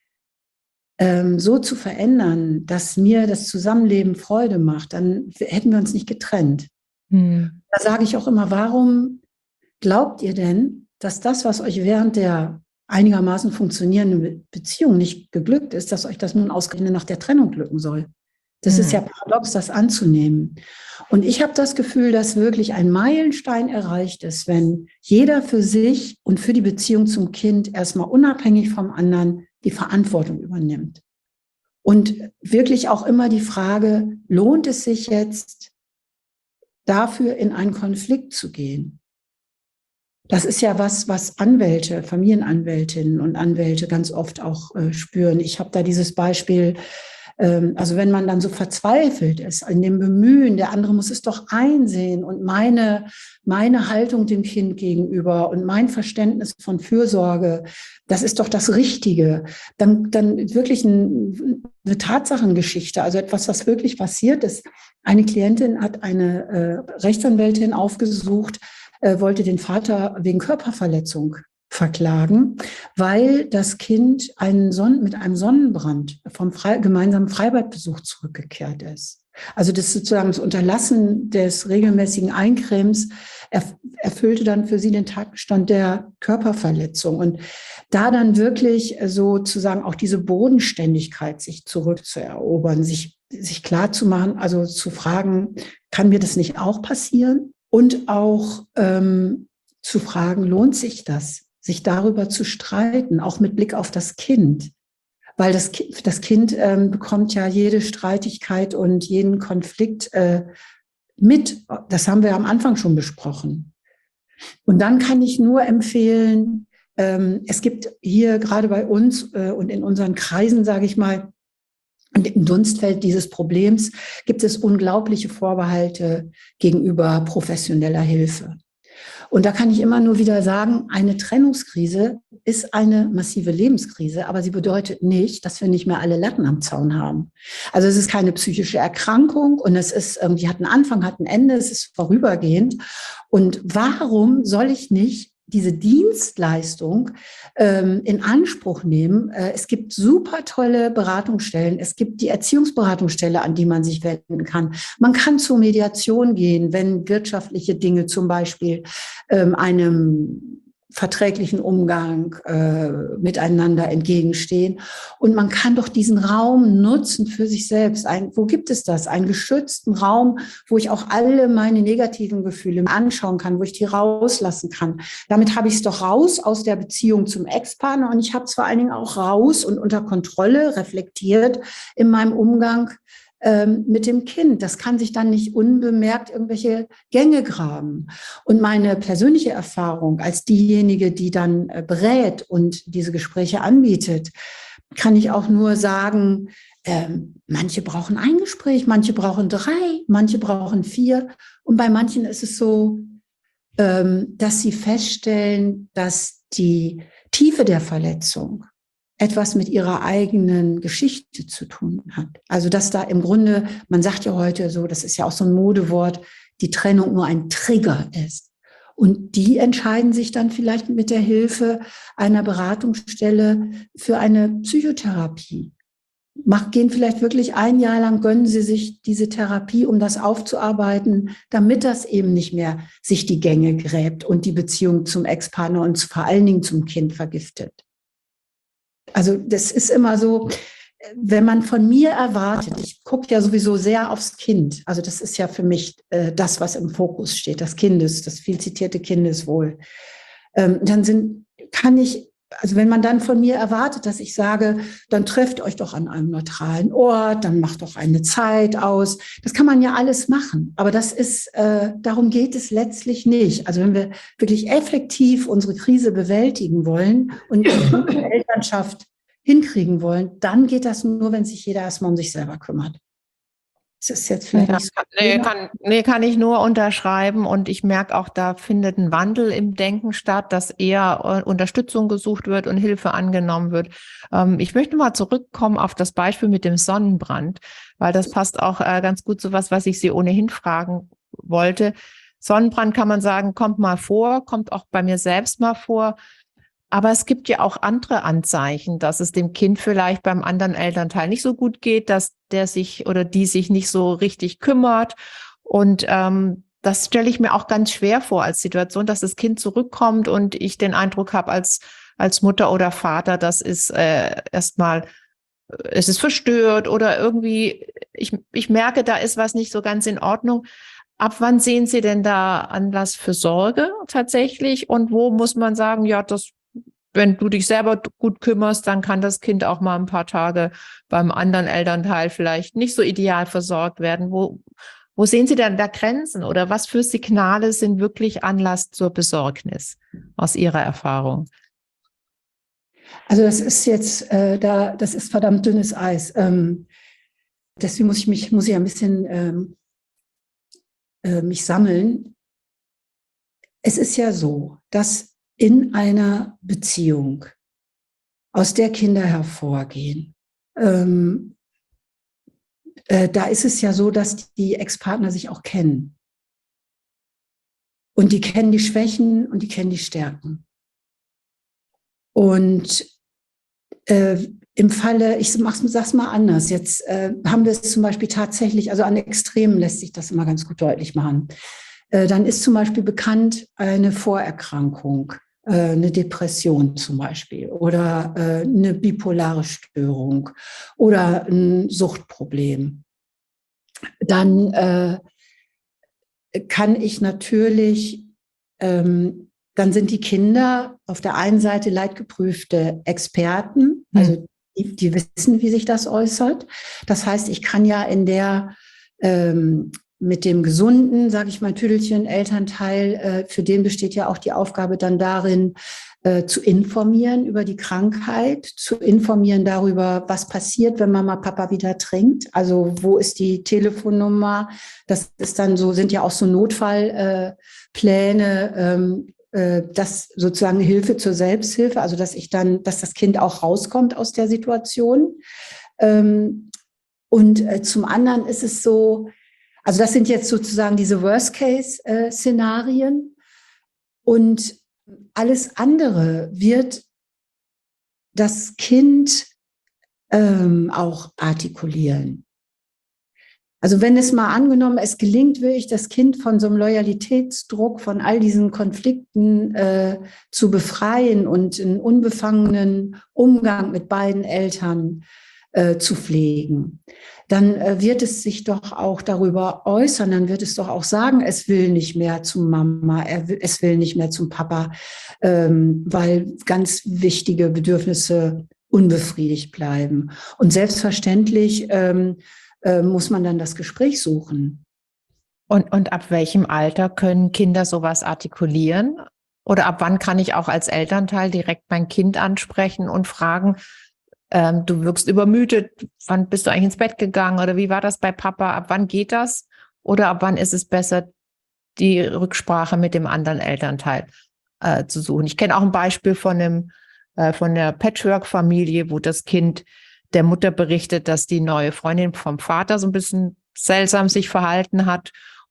ähm, so zu verändern, dass mir das Zusammenleben Freude macht, dann hätten wir uns nicht getrennt. Hm. Da sage ich auch immer, warum glaubt ihr denn, dass das, was euch während der einigermaßen funktionierenden Beziehung nicht geglückt ist, dass euch das nun ausgerechnet nach der Trennung glücken soll? Das ist ja paradox, das anzunehmen. Und ich habe das Gefühl, dass wirklich ein Meilenstein erreicht ist, wenn jeder für sich und für die Beziehung zum Kind erstmal unabhängig vom anderen die Verantwortung übernimmt. Und wirklich auch immer die Frage, lohnt es sich jetzt, dafür in einen Konflikt zu gehen? Das ist ja was, was Anwälte, Familienanwältinnen und Anwälte ganz oft auch äh, spüren. Ich habe da dieses Beispiel, ähm, also wenn man dann so verzweifelt ist in dem Bemühen, der andere muss es doch einsehen und meine, meine Haltung dem Kind gegenüber und mein Verständnis von Fürsorge, das ist doch das Richtige. Dann, dann wirklich ein, eine Tatsachengeschichte, also etwas, was wirklich passiert ist. Eine Klientin hat eine äh, Rechtsanwältin aufgesucht, wollte den Vater wegen Körperverletzung verklagen, weil das Kind einen Son- mit einem Sonnenbrand vom Fre- gemeinsamen Freibadbesuch zurückgekehrt ist. Also das sozusagen das Unterlassen des regelmäßigen Eincremes erf- erfüllte dann für sie den Tatbestand der Körperverletzung. Und da dann wirklich sozusagen auch diese Bodenständigkeit sich zurückzuerobern, sich, sich klar zu machen, also zu fragen, kann mir das nicht auch passieren? Und auch ähm, zu fragen, lohnt sich das, sich darüber zu streiten, auch mit Blick auf das Kind. Weil das, Ki- das Kind ähm, bekommt ja jede Streitigkeit und jeden Konflikt äh, mit. Das haben wir am Anfang schon besprochen. Und dann kann ich nur empfehlen, ähm, es gibt hier gerade bei uns äh, und in unseren Kreisen, sage ich mal, und im Dunstfeld dieses Problems gibt es unglaubliche Vorbehalte gegenüber professioneller Hilfe. Und da kann ich immer nur wieder sagen, eine Trennungskrise ist eine massive Lebenskrise, aber sie bedeutet nicht, dass wir nicht mehr alle Latten am Zaun haben. Also es ist keine psychische Erkrankung und es ist irgendwie hat einen Anfang, hat ein Ende, es ist vorübergehend. Und warum soll ich nicht diese Dienstleistung ähm, in Anspruch nehmen? Äh, es gibt super tolle Beratungsstellen. Es gibt die Erziehungsberatungsstelle, an die man sich wenden kann. Man kann zur Mediation gehen, wenn wirtschaftliche Dinge zum Beispiel ähm, einem verträglichen Umgang äh, miteinander entgegenstehen. Und man kann doch diesen Raum nutzen für sich selbst. Ein, wo gibt es das? Einen geschützten Raum, wo ich auch alle meine negativen Gefühle anschauen kann, wo ich die rauslassen kann. Damit habe ich es doch raus aus der Beziehung zum Ex-Partner und ich habe es vor allen Dingen auch raus und unter Kontrolle reflektiert in meinem Umgang mit dem Kind. Das kann sich dann nicht unbemerkt irgendwelche Gänge graben. Und meine persönliche Erfahrung als diejenige, die dann berät und diese Gespräche anbietet, kann ich auch nur sagen, ähm, manche brauchen ein Gespräch, manche brauchen drei, manche brauchen vier. Und bei manchen ist es so, ähm, dass sie feststellen, dass die Tiefe der Verletzung etwas mit ihrer eigenen Geschichte zu tun hat. Also dass da im Grunde, man sagt ja heute so, das ist ja auch so ein Modewort, die Trennung nur ein Trigger ist. Und die entscheiden sich dann vielleicht mit der Hilfe einer Beratungsstelle für eine Psychotherapie. mach, gehen vielleicht wirklich ein Jahr lang, gönnen Sie sich diese Therapie, um das aufzuarbeiten, damit das eben nicht mehr sich die Gänge gräbt und die Beziehung zum Ex-Partner und vor allen Dingen zum Kind vergiftet. Also das ist immer so, wenn man von mir erwartet, ich gucke ja sowieso sehr aufs Kind, also das ist ja für mich äh, das, was im Fokus steht, das Kindes, das viel zitierte Kindeswohl, ähm, dann sind, kann ich, also wenn man dann von mir erwartet, dass ich sage, dann trefft euch doch an einem neutralen Ort, dann macht doch eine Zeit aus, das kann man ja alles machen, aber das ist, äh, darum geht es letztlich nicht. Also wenn wir wirklich effektiv unsere Krise bewältigen wollen und die Elternschaft hinkriegen wollen, dann geht das nur, wenn sich jeder erstmal um sich selber kümmert. Das ist jetzt vielleicht Ja, nicht so. nee, kann, nee, kann ich nur unterschreiben. Und ich merke auch, da findet ein Wandel im Denken statt, dass eher äh, Unterstützung gesucht wird und Hilfe angenommen wird. Ähm, ich möchte mal zurückkommen auf das Beispiel mit dem Sonnenbrand, weil das passt auch äh, ganz gut zu was, was ich Sie ohnehin fragen wollte. Sonnenbrand kann man sagen, kommt mal vor, kommt auch bei mir selbst mal vor. Aber es gibt ja auch andere Anzeichen, dass es dem Kind vielleicht beim anderen Elternteil nicht so gut geht, dass der sich oder die sich nicht so richtig kümmert. Und ähm, das stelle ich mir auch ganz schwer vor als Situation, dass das Kind zurückkommt und ich den Eindruck habe als als Mutter oder Vater, das ist äh, erstmal, es ist verstört oder irgendwie, ich, ich merke, da ist was nicht so ganz in Ordnung. Ab wann sehen Sie denn da Anlass für Sorge tatsächlich? Und wo muss man sagen, ja, das wenn du dich selber gut kümmerst, dann kann das Kind auch mal ein paar Tage beim anderen Elternteil vielleicht nicht so ideal versorgt werden. Wo, wo sehen Sie denn da Grenzen oder was für Signale sind wirklich Anlass zur Besorgnis aus Ihrer Erfahrung? Also das ist jetzt, äh, da, das ist verdammt dünnes Eis. Ähm, deswegen muss ich mich, muss ich ein bisschen ähm, äh, mich sammeln. Es ist ja so, dass in einer Beziehung, aus der Kinder hervorgehen, ähm, äh, da ist es ja so, dass die Ex-Partner sich auch kennen. Und die kennen die Schwächen und die kennen die Stärken. Und äh, im Falle, ich sag's mal anders, jetzt äh, haben wir es zum Beispiel tatsächlich, also an Extremen lässt sich das immer ganz gut deutlich machen. Äh, dann ist zum Beispiel bekannt eine Vorerkrankung, äh, eine Depression zum Beispiel oder äh, eine bipolare Störung oder ein Suchtproblem. Dann äh, kann ich natürlich, ähm, dann sind die Kinder auf der einen Seite leidgeprüfte Experten, also die, die wissen, wie sich das äußert. Das heißt, ich kann ja in der ähm, mit dem gesunden, sage ich mal, Tüdelchen Elternteil, äh, für den besteht ja auch die Aufgabe dann darin, äh, zu informieren über die Krankheit, zu informieren darüber, was passiert, wenn Mama, Papa wieder trinkt. Also wo ist die Telefonnummer? Das ist dann so, sind ja auch so Notfallpläne, äh, ähm, äh, das sozusagen Hilfe zur Selbsthilfe, also dass ich dann, dass das Kind auch rauskommt aus der Situation. Ähm, und äh, zum anderen ist es so, also das sind jetzt sozusagen diese Worst-Case-Szenarien und alles andere wird das Kind ähm, auch artikulieren. Also wenn es mal angenommen, es gelingt wirklich, das Kind von so einem Loyalitätsdruck, von all diesen Konflikten äh, zu befreien und einen unbefangenen Umgang mit beiden Eltern äh, zu pflegen, dann äh, wird es sich doch auch darüber äußern, dann wird es doch auch sagen, es will nicht mehr zum Mama, er will, es will nicht mehr zum Papa, ähm, weil ganz wichtige Bedürfnisse unbefriedigt bleiben. Und selbstverständlich ähm, äh, muss man dann das Gespräch suchen. Und, und ab welchem Alter können Kinder sowas artikulieren? Oder ab wann kann ich auch als Elternteil direkt mein Kind ansprechen und fragen, ähm, du wirkst übermüdet, wann bist du eigentlich ins Bett gegangen oder wie war das bei Papa? Ab wann geht das? Oder ab wann ist es besser, die Rücksprache mit dem anderen Elternteil äh, zu suchen? Ich kenne auch ein Beispiel von einem äh, von der Patchwork-Familie, wo das Kind der Mutter berichtet, dass die neue Freundin vom Vater so ein bisschen seltsam sich verhalten hat.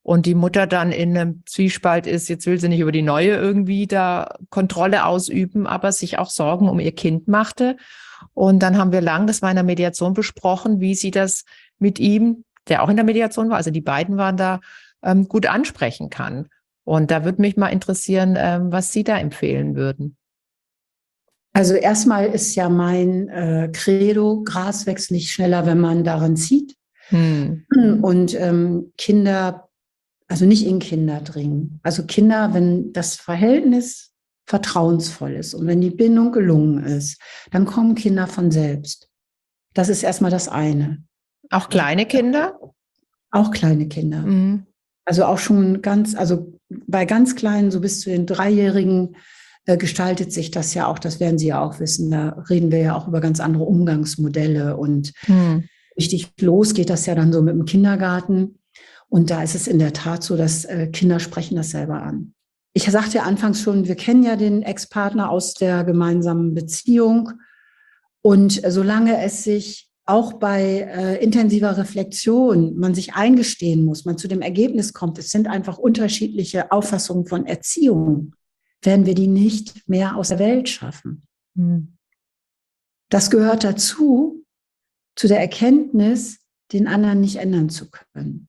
und die Mutter dann in einem Zwiespalt ist, jetzt will sie nicht über die neue irgendwie da Kontrolle ausüben, aber sich auch Sorgen um ihr Kind machte. Und dann haben wir lang, das war in der Mediation besprochen, wie sie das mit ihm, der auch in der Mediation war, also die beiden waren da, ähm, gut ansprechen kann. Und da würde mich mal interessieren, ähm, was Sie da empfehlen würden. Also erstmal ist ja mein äh, Credo, Gras wächst nicht schneller, wenn man daran zieht. Hm. Und ähm, Kinder, also nicht in Kinder dringen. Also Kinder, wenn das Verhältnis vertrauensvoll ist und wenn die Bindung gelungen ist, dann kommen Kinder von selbst. Das ist erstmal das eine. Auch kleine Kinder? Auch kleine Kinder. Mhm. Also auch schon ganz, also bei ganz Kleinen, so bis zu den Dreijährigen, äh, gestaltet sich das ja auch, das werden Sie ja auch wissen, da reden wir ja auch über ganz andere Umgangsmodelle und mhm. richtig los geht das ja dann so mit dem Kindergarten. Und da ist es in der Tat so, dass äh, Kinder sprechen das selber an. Ich sagte ja anfangs schon, wir kennen ja den Ex-Partner aus der gemeinsamen Beziehung. Und äh, solange es sich auch bei äh, intensiver Reflexion man sich eingestehen muss, man zu dem Ergebnis kommt, es sind einfach unterschiedliche Auffassungen von Erziehung, werden wir die nicht mehr aus der Welt schaffen. Mhm. Das gehört dazu, zu der Erkenntnis, den anderen nicht ändern zu können.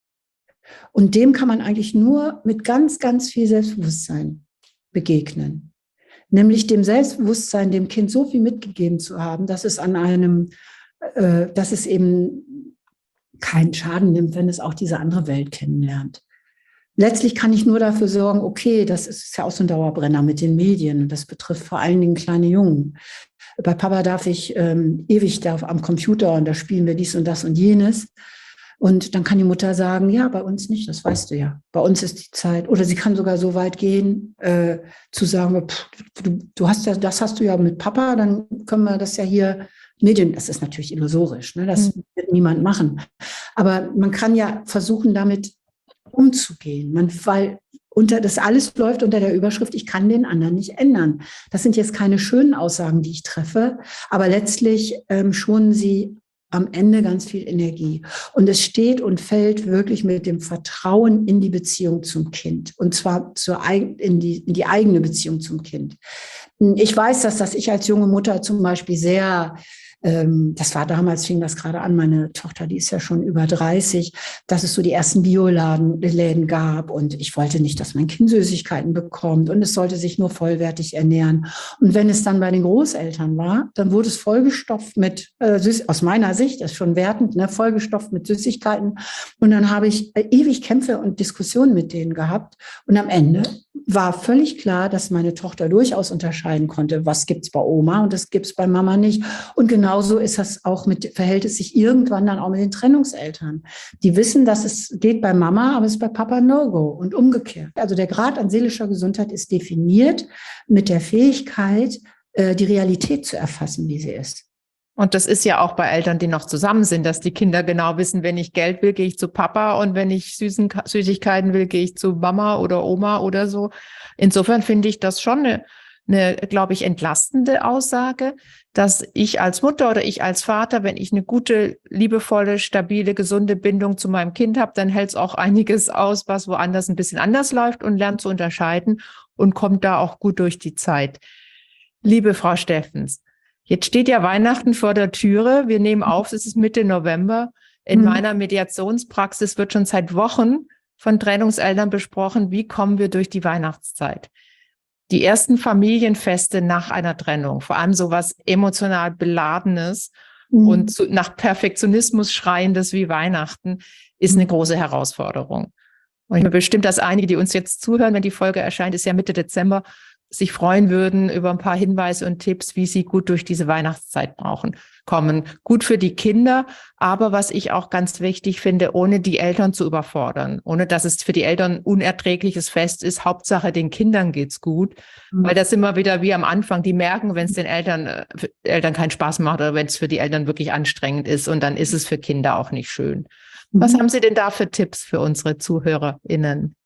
Und dem kann man eigentlich nur mit ganz, ganz viel Selbstbewusstsein begegnen. Nämlich dem Selbstbewusstsein, dem Kind so viel mitgegeben zu haben, dass es an einem, äh, dass es eben keinen Schaden nimmt, wenn es auch diese andere Welt kennenlernt. Letztlich kann ich nur dafür sorgen, okay, das ist ja auch so ein Dauerbrenner mit den Medien und das betrifft vor allen Dingen kleine Jungen. Bei Papa darf ich ähm, ewig da am Computer und da spielen wir dies und das und jenes. Und dann kann die Mutter sagen, ja, bei uns nicht, das weißt du ja. Bei uns ist die Zeit. Oder sie kann sogar so weit gehen, äh, zu sagen, pff, du, du hast ja, das hast du ja mit Papa, dann können wir das ja hier Medien, das ist natürlich illusorisch, ne? Das mhm. wird niemand machen. Aber man kann ja versuchen, damit umzugehen. Man, weil unter, das alles läuft unter der Überschrift, ich kann den anderen nicht ändern. Das sind jetzt keine schönen Aussagen, die ich treffe, aber letztlich ähm, schonen sie am Ende ganz viel Energie. Und es steht und fällt wirklich mit dem Vertrauen in die Beziehung zum Kind. Und zwar zur, in, die, in die eigene Beziehung zum Kind. Ich weiß, dass, dass ich als junge Mutter zum Beispiel sehr, ähm, das war damals, fing das gerade an, meine Tochter, die ist ja schon über dreißig, dass es so die ersten Bioläden gab und ich wollte nicht, dass mein Kind Süßigkeiten bekommt und es sollte sich nur vollwertig ernähren. Und wenn es dann bei den Großeltern war, dann wurde es vollgestopft mit, äh, Süß, aus meiner Sicht, das ist schon wertend, ne, vollgestopft mit Süßigkeiten. Und dann habe ich äh, ewig Kämpfe und Diskussionen mit denen gehabt und am Ende war völlig klar, dass meine Tochter durchaus unterscheiden konnte, was gibt's bei Oma und das gibt's bei Mama nicht. Und genauso ist das auch mit, verhält es sich irgendwann dann auch mit den Trennungseltern. Die wissen, dass es geht bei Mama, aber es ist bei Papa No-Go und umgekehrt. Also der Grad an seelischer Gesundheit ist definiert mit der Fähigkeit, die Realität zu erfassen, wie sie ist. Und das ist ja auch bei Eltern, die noch zusammen sind, dass die Kinder genau wissen, wenn ich Geld will, gehe ich zu Papa und wenn ich Süßen, Süßigkeiten will, gehe ich zu Mama oder Oma oder so. Insofern finde ich das schon eine, eine, glaube ich, entlastende Aussage, dass ich als Mutter oder ich als Vater, wenn ich eine gute, liebevolle, stabile, gesunde Bindung zu meinem Kind habe, dann hält es auch einiges aus, was woanders ein bisschen anders läuft und lernt zu unterscheiden und kommt da auch gut durch die Zeit. Liebe Frau Steffens, jetzt steht ja Weihnachten vor der Türe. Wir nehmen auf, es ist Mitte November. In mhm. meiner Mediationspraxis wird schon seit Wochen von Trennungseltern besprochen, wie kommen wir durch die Weihnachtszeit. Die ersten Familienfeste nach einer Trennung, vor allem sowas emotional Beladenes mhm. und zu, nach Perfektionismus schreiendes wie Weihnachten, ist eine große Herausforderung. Und ich bin bestimmt, dass einige, die uns jetzt zuhören, wenn die Folge erscheint, ist ja Mitte Dezember, sich freuen würden über ein paar Hinweise und Tipps, wie sie gut durch diese Weihnachtszeit brauchen, kommen. Gut für die Kinder, aber was ich auch ganz wichtig finde, ohne die Eltern zu überfordern, ohne dass es für die Eltern unerträgliches Fest ist. Hauptsache den Kindern geht's gut, mhm. weil das immer wieder wie am Anfang, die merken, wenn es den Eltern, äh, Eltern keinen Spaß macht oder wenn es für die Eltern wirklich anstrengend ist und dann ist es für Kinder auch nicht schön. Mhm. Was haben Sie denn da für Tipps für unsere ZuhörerInnen?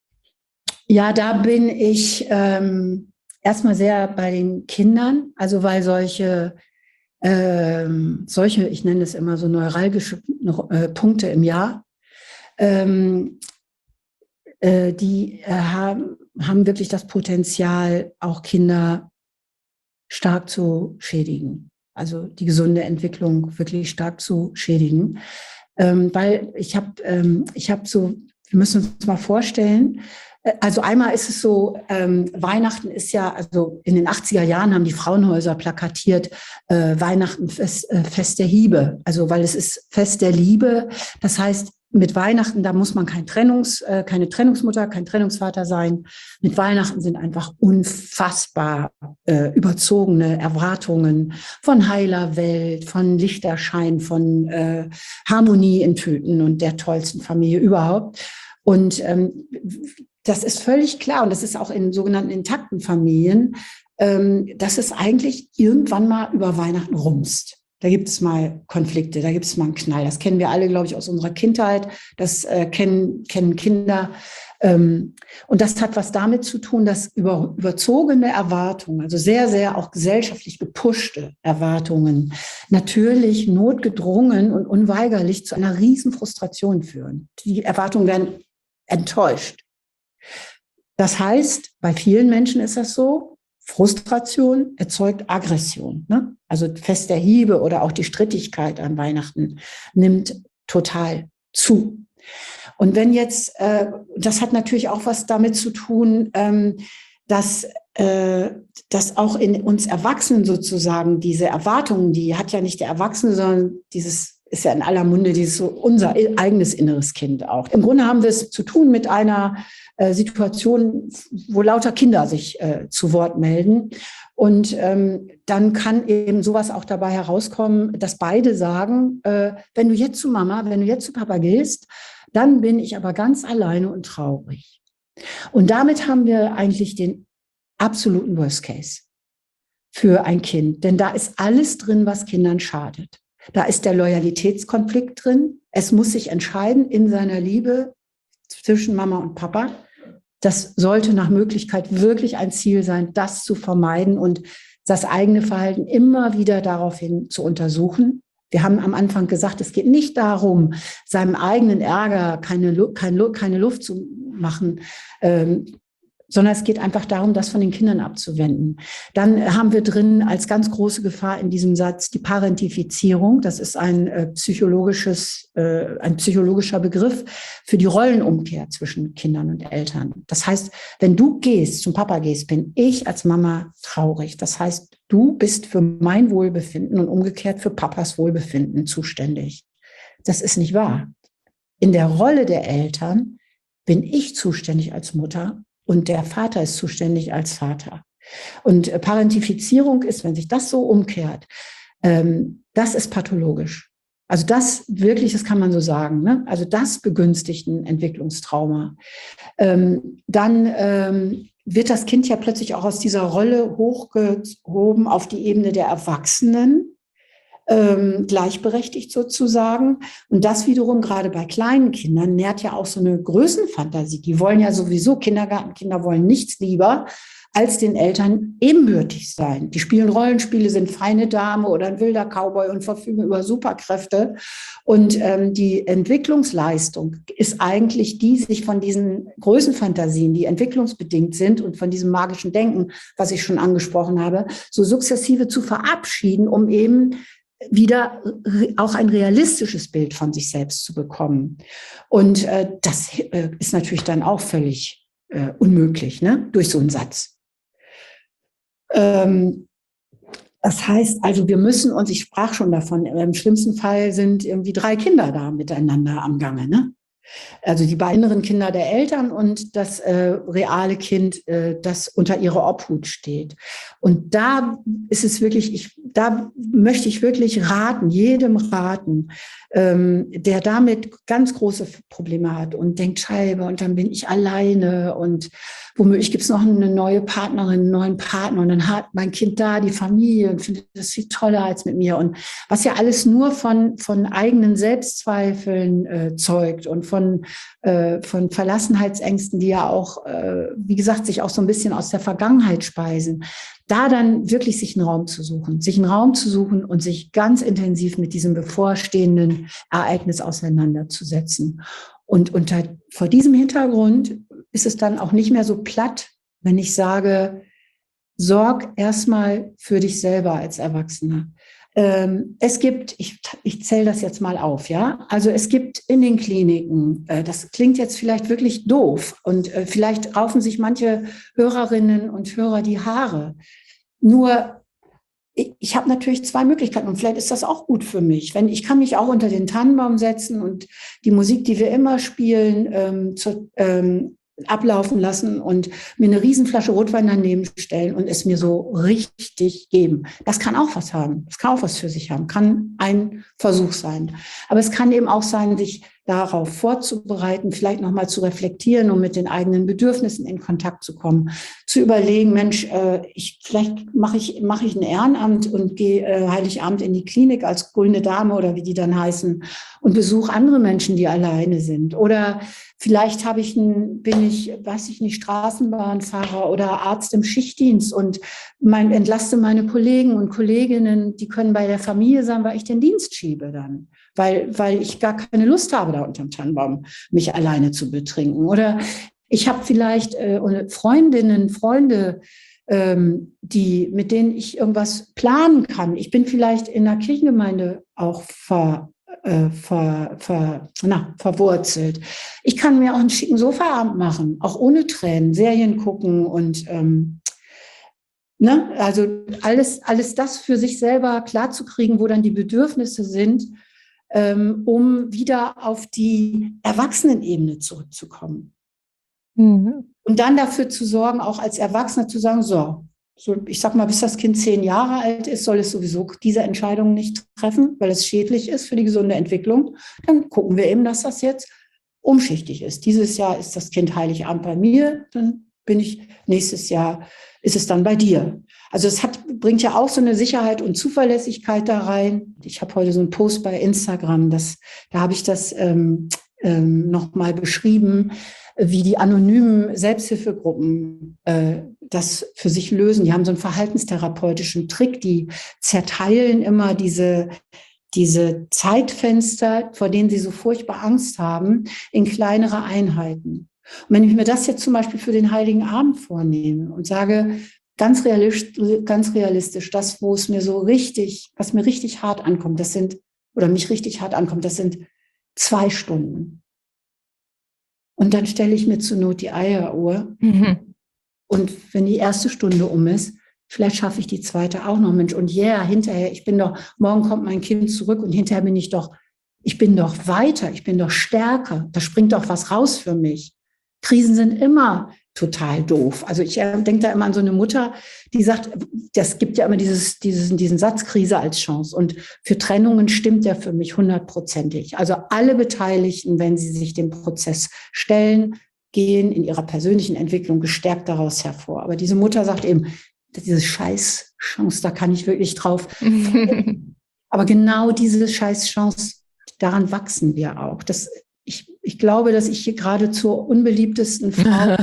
Ja, da bin ich ähm, erstmal sehr bei den Kindern, also weil solche, ähm, solche, ich nenne es immer so neuralgische äh, Punkte im Jahr, ähm, äh, die äh, haben, haben wirklich das Potenzial, auch Kinder stark zu schädigen. Also die gesunde Entwicklung wirklich stark zu schädigen. Ähm, weil ich habe ähm, ich hab so, wir müssen uns mal vorstellen, äh, also einmal ist es so, ähm, Weihnachten ist ja, also in den achtziger Jahren haben die Frauenhäuser plakatiert, äh, Weihnachten Fest, äh, Fest der Liebe. Also weil es ist Fest der Liebe. Das heißt, mit Weihnachten, da muss man kein Trennungs, äh, keine Trennungsmutter, kein Trennungsvater sein. Mit Weihnachten sind einfach unfassbar äh, überzogene Erwartungen von heiler Welt, von Lichterschein, von äh, Harmonie in Tüten und der tollsten Familie überhaupt. Und ähm, das ist völlig klar und das ist auch in sogenannten intakten Familien, ähm, dass es eigentlich irgendwann mal über Weihnachten rumst. Da gibt es mal Konflikte, da gibt es mal einen Knall. Das kennen wir alle, glaube ich, aus unserer Kindheit. Das äh, kennen, kennen Kinder. Ähm, und das hat was damit zu tun, dass über, überzogene Erwartungen, also sehr, sehr auch gesellschaftlich gepushte Erwartungen, natürlich notgedrungen und unweigerlich zu einer riesen Frustration führen. Die Erwartungen werden enttäuscht. Das heißt, bei vielen Menschen ist das so, Frustration erzeugt Aggression. Ne? Also Fest der Liebe oder auch die Strittigkeit an Weihnachten nimmt total zu. Und wenn jetzt, äh, das hat natürlich auch was damit zu tun, ähm, dass, äh, dass auch in uns Erwachsenen sozusagen diese Erwartungen, die hat ja nicht der Erwachsene, sondern dieses ist ja in aller Munde dieses so unser eigenes inneres Kind auch. Im Grunde haben wir es zu tun mit einer äh, Situation, wo lauter Kinder sich äh, zu Wort melden. Und ähm, dann kann eben sowas auch dabei herauskommen, dass beide sagen, äh, wenn du jetzt zu Mama, wenn du jetzt zu Papa gehst, dann bin ich aber ganz alleine und traurig. Und damit haben wir eigentlich den absoluten Worst Case für ein Kind. Denn da ist alles drin, was Kindern schadet. Da ist der Loyalitätskonflikt drin. Es muss sich entscheiden in seiner Liebe zwischen Mama und Papa. Das sollte nach Möglichkeit wirklich ein Ziel sein, das zu vermeiden und das eigene Verhalten immer wieder daraufhin zu untersuchen. Wir haben am Anfang gesagt, es geht nicht darum, seinem eigenen Ärger keine, keine, keine Luft zu machen, ähm, sondern es geht einfach darum, das von den Kindern abzuwenden. Dann haben wir drin als ganz große Gefahr in diesem Satz die Parentifizierung. Das ist ein äh, psychologisches, äh, ein psychologischer Begriff für die Rollenumkehr zwischen Kindern und Eltern. Das heißt, wenn du gehst, zum Papa gehst, bin ich als Mama traurig. Das heißt, du bist für mein Wohlbefinden und umgekehrt für Papas Wohlbefinden zuständig. Das ist nicht wahr. In der Rolle der Eltern bin ich zuständig als Mutter. Und der Vater ist zuständig als Vater. Und Parentifizierung ist, wenn sich das so umkehrt, ähm, das ist pathologisch. Also das wirklich, das kann man so sagen, ne? Also das begünstigt ein Entwicklungstrauma. Ähm, dann ähm, wird das Kind ja plötzlich auch aus dieser Rolle hochgehoben auf die Ebene der Erwachsenen. Ähm, gleichberechtigt sozusagen. Und das wiederum gerade bei kleinen Kindern nährt ja auch so eine Größenfantasie. Die wollen ja sowieso, Kindergartenkinder wollen nichts lieber, als den Eltern ebenbürtig sein. Die spielen Rollenspiele, sind feine Dame oder ein wilder Cowboy und verfügen über Superkräfte. Und ähm, die Entwicklungsleistung ist eigentlich die, sich von diesen Größenfantasien, die entwicklungsbedingt sind und von diesem magischen Denken, was ich schon angesprochen habe, so sukzessive zu verabschieden, um eben wieder auch ein realistisches Bild von sich selbst zu bekommen. Und äh, das äh, ist natürlich dann auch völlig äh, unmöglich, ne? Durch so einen Satz. Ähm, das heißt also, wir müssen uns, ich sprach schon davon, im schlimmsten Fall sind irgendwie drei Kinder da miteinander am Gange, ne? Also die beiden inneren Kinder der Eltern und das äh, reale Kind, äh, das unter ihrer Obhut steht. Und da ist es wirklich, ich, da möchte ich wirklich raten, jedem raten, ähm, der damit ganz große Probleme hat und denkt, Scheibe, und dann bin ich alleine und womöglich gibt es noch eine neue Partnerin, einen neuen Partner und dann hat mein Kind da die Familie und findet das viel toller als mit mir. Und was ja alles nur von, von eigenen Selbstzweifeln äh, zeugt und von, äh, von Verlassenheitsängsten, die ja auch, äh, wie gesagt, sich auch so ein bisschen aus der Vergangenheit speisen. Da dann wirklich sich einen Raum zu suchen, sich einen Raum zu suchen und sich ganz intensiv mit diesem bevorstehenden Ereignis auseinanderzusetzen. Und unter, vor diesem Hintergrund ist es dann auch nicht mehr so platt, wenn ich sage, sorg erstmal für dich selber als Erwachsener. Ähm, es gibt, ich, ich zähle das jetzt mal auf, ja, also es gibt in den Kliniken, äh, das klingt jetzt vielleicht wirklich doof und äh, vielleicht raufen sich manche Hörerinnen und Hörer die Haare. Nur ich, ich habe natürlich zwei Möglichkeiten und vielleicht ist das auch gut für mich. Wenn ich kann mich auch unter den Tannenbaum setzen und die Musik, die wir immer spielen, ähm, zu, ähm, ablaufen lassen und mir eine Riesenflasche Rotwein daneben stellen und es mir so richtig geben. Das kann auch was haben. Das kann auch was für sich haben. Kann ein Versuch sein. Aber es kann eben auch sein, sich darauf vorzubereiten, vielleicht nochmal zu reflektieren, um mit den eigenen Bedürfnissen in Kontakt zu kommen, zu überlegen, Mensch, äh, ich, vielleicht mache ich, mache ich ein Ehrenamt und gehe äh, Heiligabend in die Klinik als grüne Dame oder wie die dann heißen und besuche andere Menschen, die alleine sind. Oder vielleicht habe ich ein, bin ich, weiß ich nicht, Straßenbahnfahrer oder Arzt im Schichtdienst und mein, entlaste meine Kollegen und Kolleginnen, die können bei der Familie sein, weil ich den Dienst schiebe dann. Weil, weil ich gar keine Lust habe, da unterm Tannenbaum mich alleine zu betrinken. Oder ich habe vielleicht äh, Freundinnen, Freunde, ähm, die, mit denen ich irgendwas planen kann. Ich bin vielleicht in der Kirchengemeinde auch ver, äh, ver, ver, na, verwurzelt. Ich kann mir auch einen schicken Sofaabend machen, auch ohne Tränen, Serien gucken und ähm, ne? Also alles, alles das für sich selber klarzukriegen, wo dann die Bedürfnisse sind, um wieder auf die Erwachsenenebene zurückzukommen. Mhm. Und dann dafür zu sorgen, auch als Erwachsener zu sagen, so, so, ich sag mal, bis das Kind zehn Jahre alt ist, soll es sowieso diese Entscheidung nicht treffen, weil es schädlich ist für die gesunde Entwicklung. Dann gucken wir eben, dass das jetzt umschichtig ist. Dieses Jahr ist das Kind Heiligabend bei mir, dann bin ich, nächstes Jahr ist es dann bei dir. Also es hat, bringt ja auch so eine Sicherheit und Zuverlässigkeit da rein. Ich habe heute so einen Post bei Instagram, das, da habe ich das ähm, ähm, nochmal beschrieben, wie die anonymen Selbsthilfegruppen äh, das für sich lösen. Die haben so einen verhaltenstherapeutischen Trick, die zerteilen immer diese, diese Zeitfenster, vor denen sie so furchtbar Angst haben, in kleinere Einheiten. Und wenn ich mir das jetzt zum Beispiel für den Heiligen Abend vornehme und sage, ganz realistisch, ganz realistisch, das, wo es mir so richtig, was mir richtig hart ankommt, das sind, oder mich richtig hart ankommt, das sind zwei Stunden. Und dann stelle ich mir zur Not die Eieruhr. Mhm. Und wenn die erste Stunde um ist, vielleicht schaffe ich die zweite auch noch, Mensch. Und ja, yeah, hinterher, ich bin doch, morgen kommt mein Kind zurück und hinterher bin ich doch, ich bin doch weiter, ich bin doch stärker. Da springt doch was raus für mich. Krisen sind immer total doof. Also ich äh, denke da immer an so eine Mutter, die sagt, das gibt ja immer dieses, dieses, diesen Satz Krise als Chance. Und für Trennungen stimmt der für mich hundertprozentig. Also alle Beteiligten, wenn sie sich dem Prozess stellen, gehen in ihrer persönlichen Entwicklung gestärkt daraus hervor. Aber diese Mutter sagt eben, diese Scheiß-Chance, da kann ich wirklich drauf. Aber genau diese Scheiß-Chance, daran wachsen wir auch. Das Ich, ich glaube, dass ich hier gerade zur unbeliebtesten Frau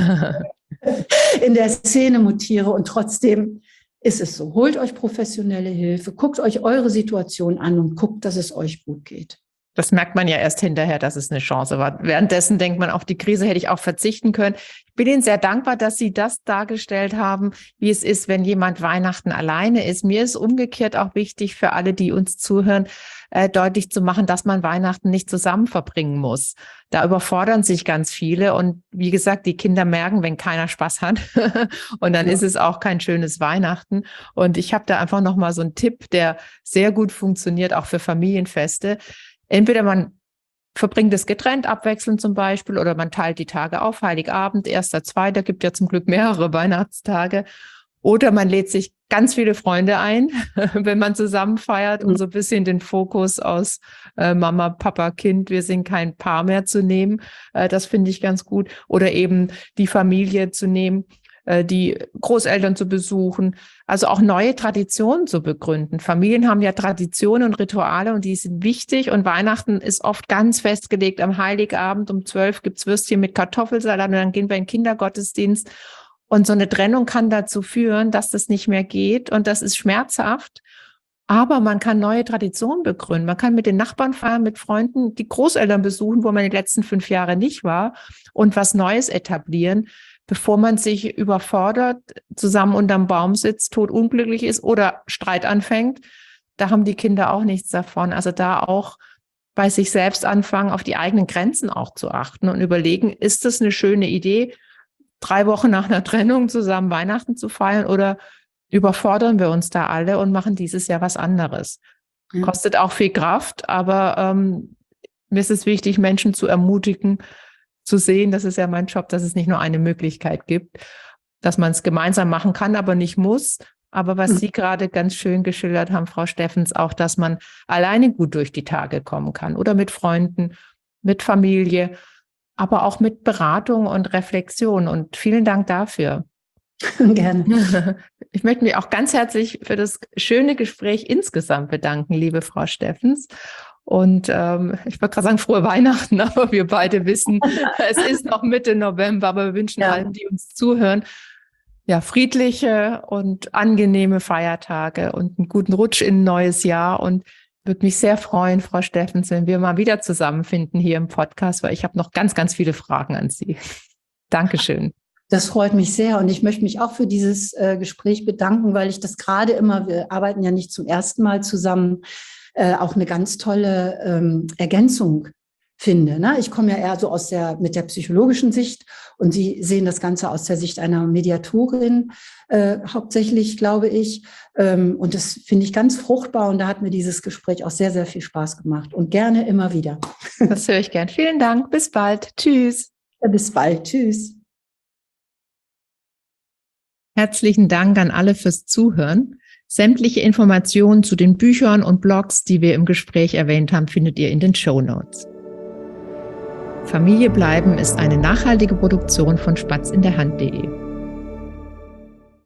in der Szene mutiere und trotzdem ist es so. Holt euch professionelle Hilfe, guckt euch eure Situation an und guckt, dass es euch gut geht. Das merkt man ja erst hinterher, dass es eine Chance war. Währenddessen denkt man, auf die Krise hätte ich auch verzichten können. Ich bin Ihnen sehr dankbar, dass Sie das dargestellt haben, wie es ist, wenn jemand Weihnachten alleine ist. Mir ist umgekehrt auch wichtig für alle, die uns zuhören, äh, deutlich zu machen, dass man Weihnachten nicht zusammen verbringen muss. Da überfordern sich ganz viele. Und wie gesagt, die Kinder merken, wenn keiner Spaß hat. Und dann ja. ist es auch kein schönes Weihnachten. Und ich habe da einfach nochmal so einen Tipp, der sehr gut funktioniert, auch für Familienfeste. Entweder man verbringt es getrennt, abwechselnd zum Beispiel, oder man teilt die Tage auf, Heiligabend, erster, zweiter, gibt ja zum Glück mehrere Weihnachtstage. Oder man lädt sich ganz viele Freunde ein, wenn man zusammen feiert, um so ein bisschen den Fokus aus äh, Mama, Papa, Kind, wir sind kein Paar mehr zu nehmen. Äh, das finde ich ganz gut. Oder eben die Familie zu nehmen, die Großeltern zu besuchen, also auch neue Traditionen zu begründen. Familien haben ja Traditionen und Rituale und die sind wichtig und Weihnachten ist oft ganz festgelegt. Am Heiligabend um zwölf gibt's Würstchen mit Kartoffelsalat und dann gehen wir in den Kindergottesdienst und so eine Trennung kann dazu führen, dass das nicht mehr geht und das ist schmerzhaft. Aber man kann neue Traditionen begründen. Man kann mit den Nachbarn feiern, mit Freunden die Großeltern besuchen, wo man die letzten fünf Jahre nicht war und was Neues etablieren, bevor man sich überfordert, zusammen unterm Baum sitzt, todunglücklich ist oder Streit anfängt. Da haben die Kinder auch nichts davon. Also da auch bei sich selbst anfangen, auf die eigenen Grenzen auch zu achten und überlegen, ist das eine schöne Idee, drei Wochen nach einer Trennung zusammen Weihnachten zu feiern oder überfordern wir uns da alle und machen dieses Jahr was anderes. Ja. Kostet auch viel Kraft, aber ähm, mir ist es wichtig, Menschen zu ermutigen, zu sehen, das ist ja mein Job, dass es nicht nur eine Möglichkeit gibt, dass man es gemeinsam machen kann, aber nicht muss. Aber was mhm. Sie gerade ganz schön geschildert haben, Frau Steffens, auch, dass man alleine gut durch die Tage kommen kann oder mit Freunden, mit Familie, aber auch mit Beratung und Reflexion. Und vielen Dank dafür. Gerne. Ich möchte mich auch ganz herzlich für das schöne Gespräch insgesamt bedanken, liebe Frau Steffens. Und ähm, ich wollte gerade sagen, frohe Weihnachten, aber wir beide wissen, es ist noch Mitte November, aber wir wünschen ja. allen, die uns zuhören, ja, friedliche und angenehme Feiertage und einen guten Rutsch in ein neues Jahr. Und würde mich sehr freuen, Frau Steffens, wenn wir mal wieder zusammenfinden hier im Podcast, weil ich habe noch ganz, ganz viele Fragen an Sie. Dankeschön. Das freut mich sehr und ich möchte mich auch für dieses äh, Gespräch bedanken, weil ich das gerade immer, wir arbeiten ja nicht zum ersten Mal zusammen, äh, auch eine ganz tolle ähm, Ergänzung finde. Ne? Ich komme ja eher so aus der, mit der psychologischen Sicht und Sie sehen das Ganze aus der Sicht einer Mediatorin, äh, hauptsächlich, glaube ich. Ähm, und das finde ich ganz fruchtbar und da hat mir dieses Gespräch auch sehr, sehr viel Spaß gemacht und gerne immer wieder. Das höre ich gern. Vielen Dank. Bis bald. Tschüss. Ja, bis bald. Tschüss. Herzlichen Dank an alle fürs Zuhören. Sämtliche Informationen zu den Büchern und Blogs, die wir im Gespräch erwähnt haben, findet ihr in den Shownotes. Familie bleiben ist eine nachhaltige Produktion von spatz in der hand punkt de.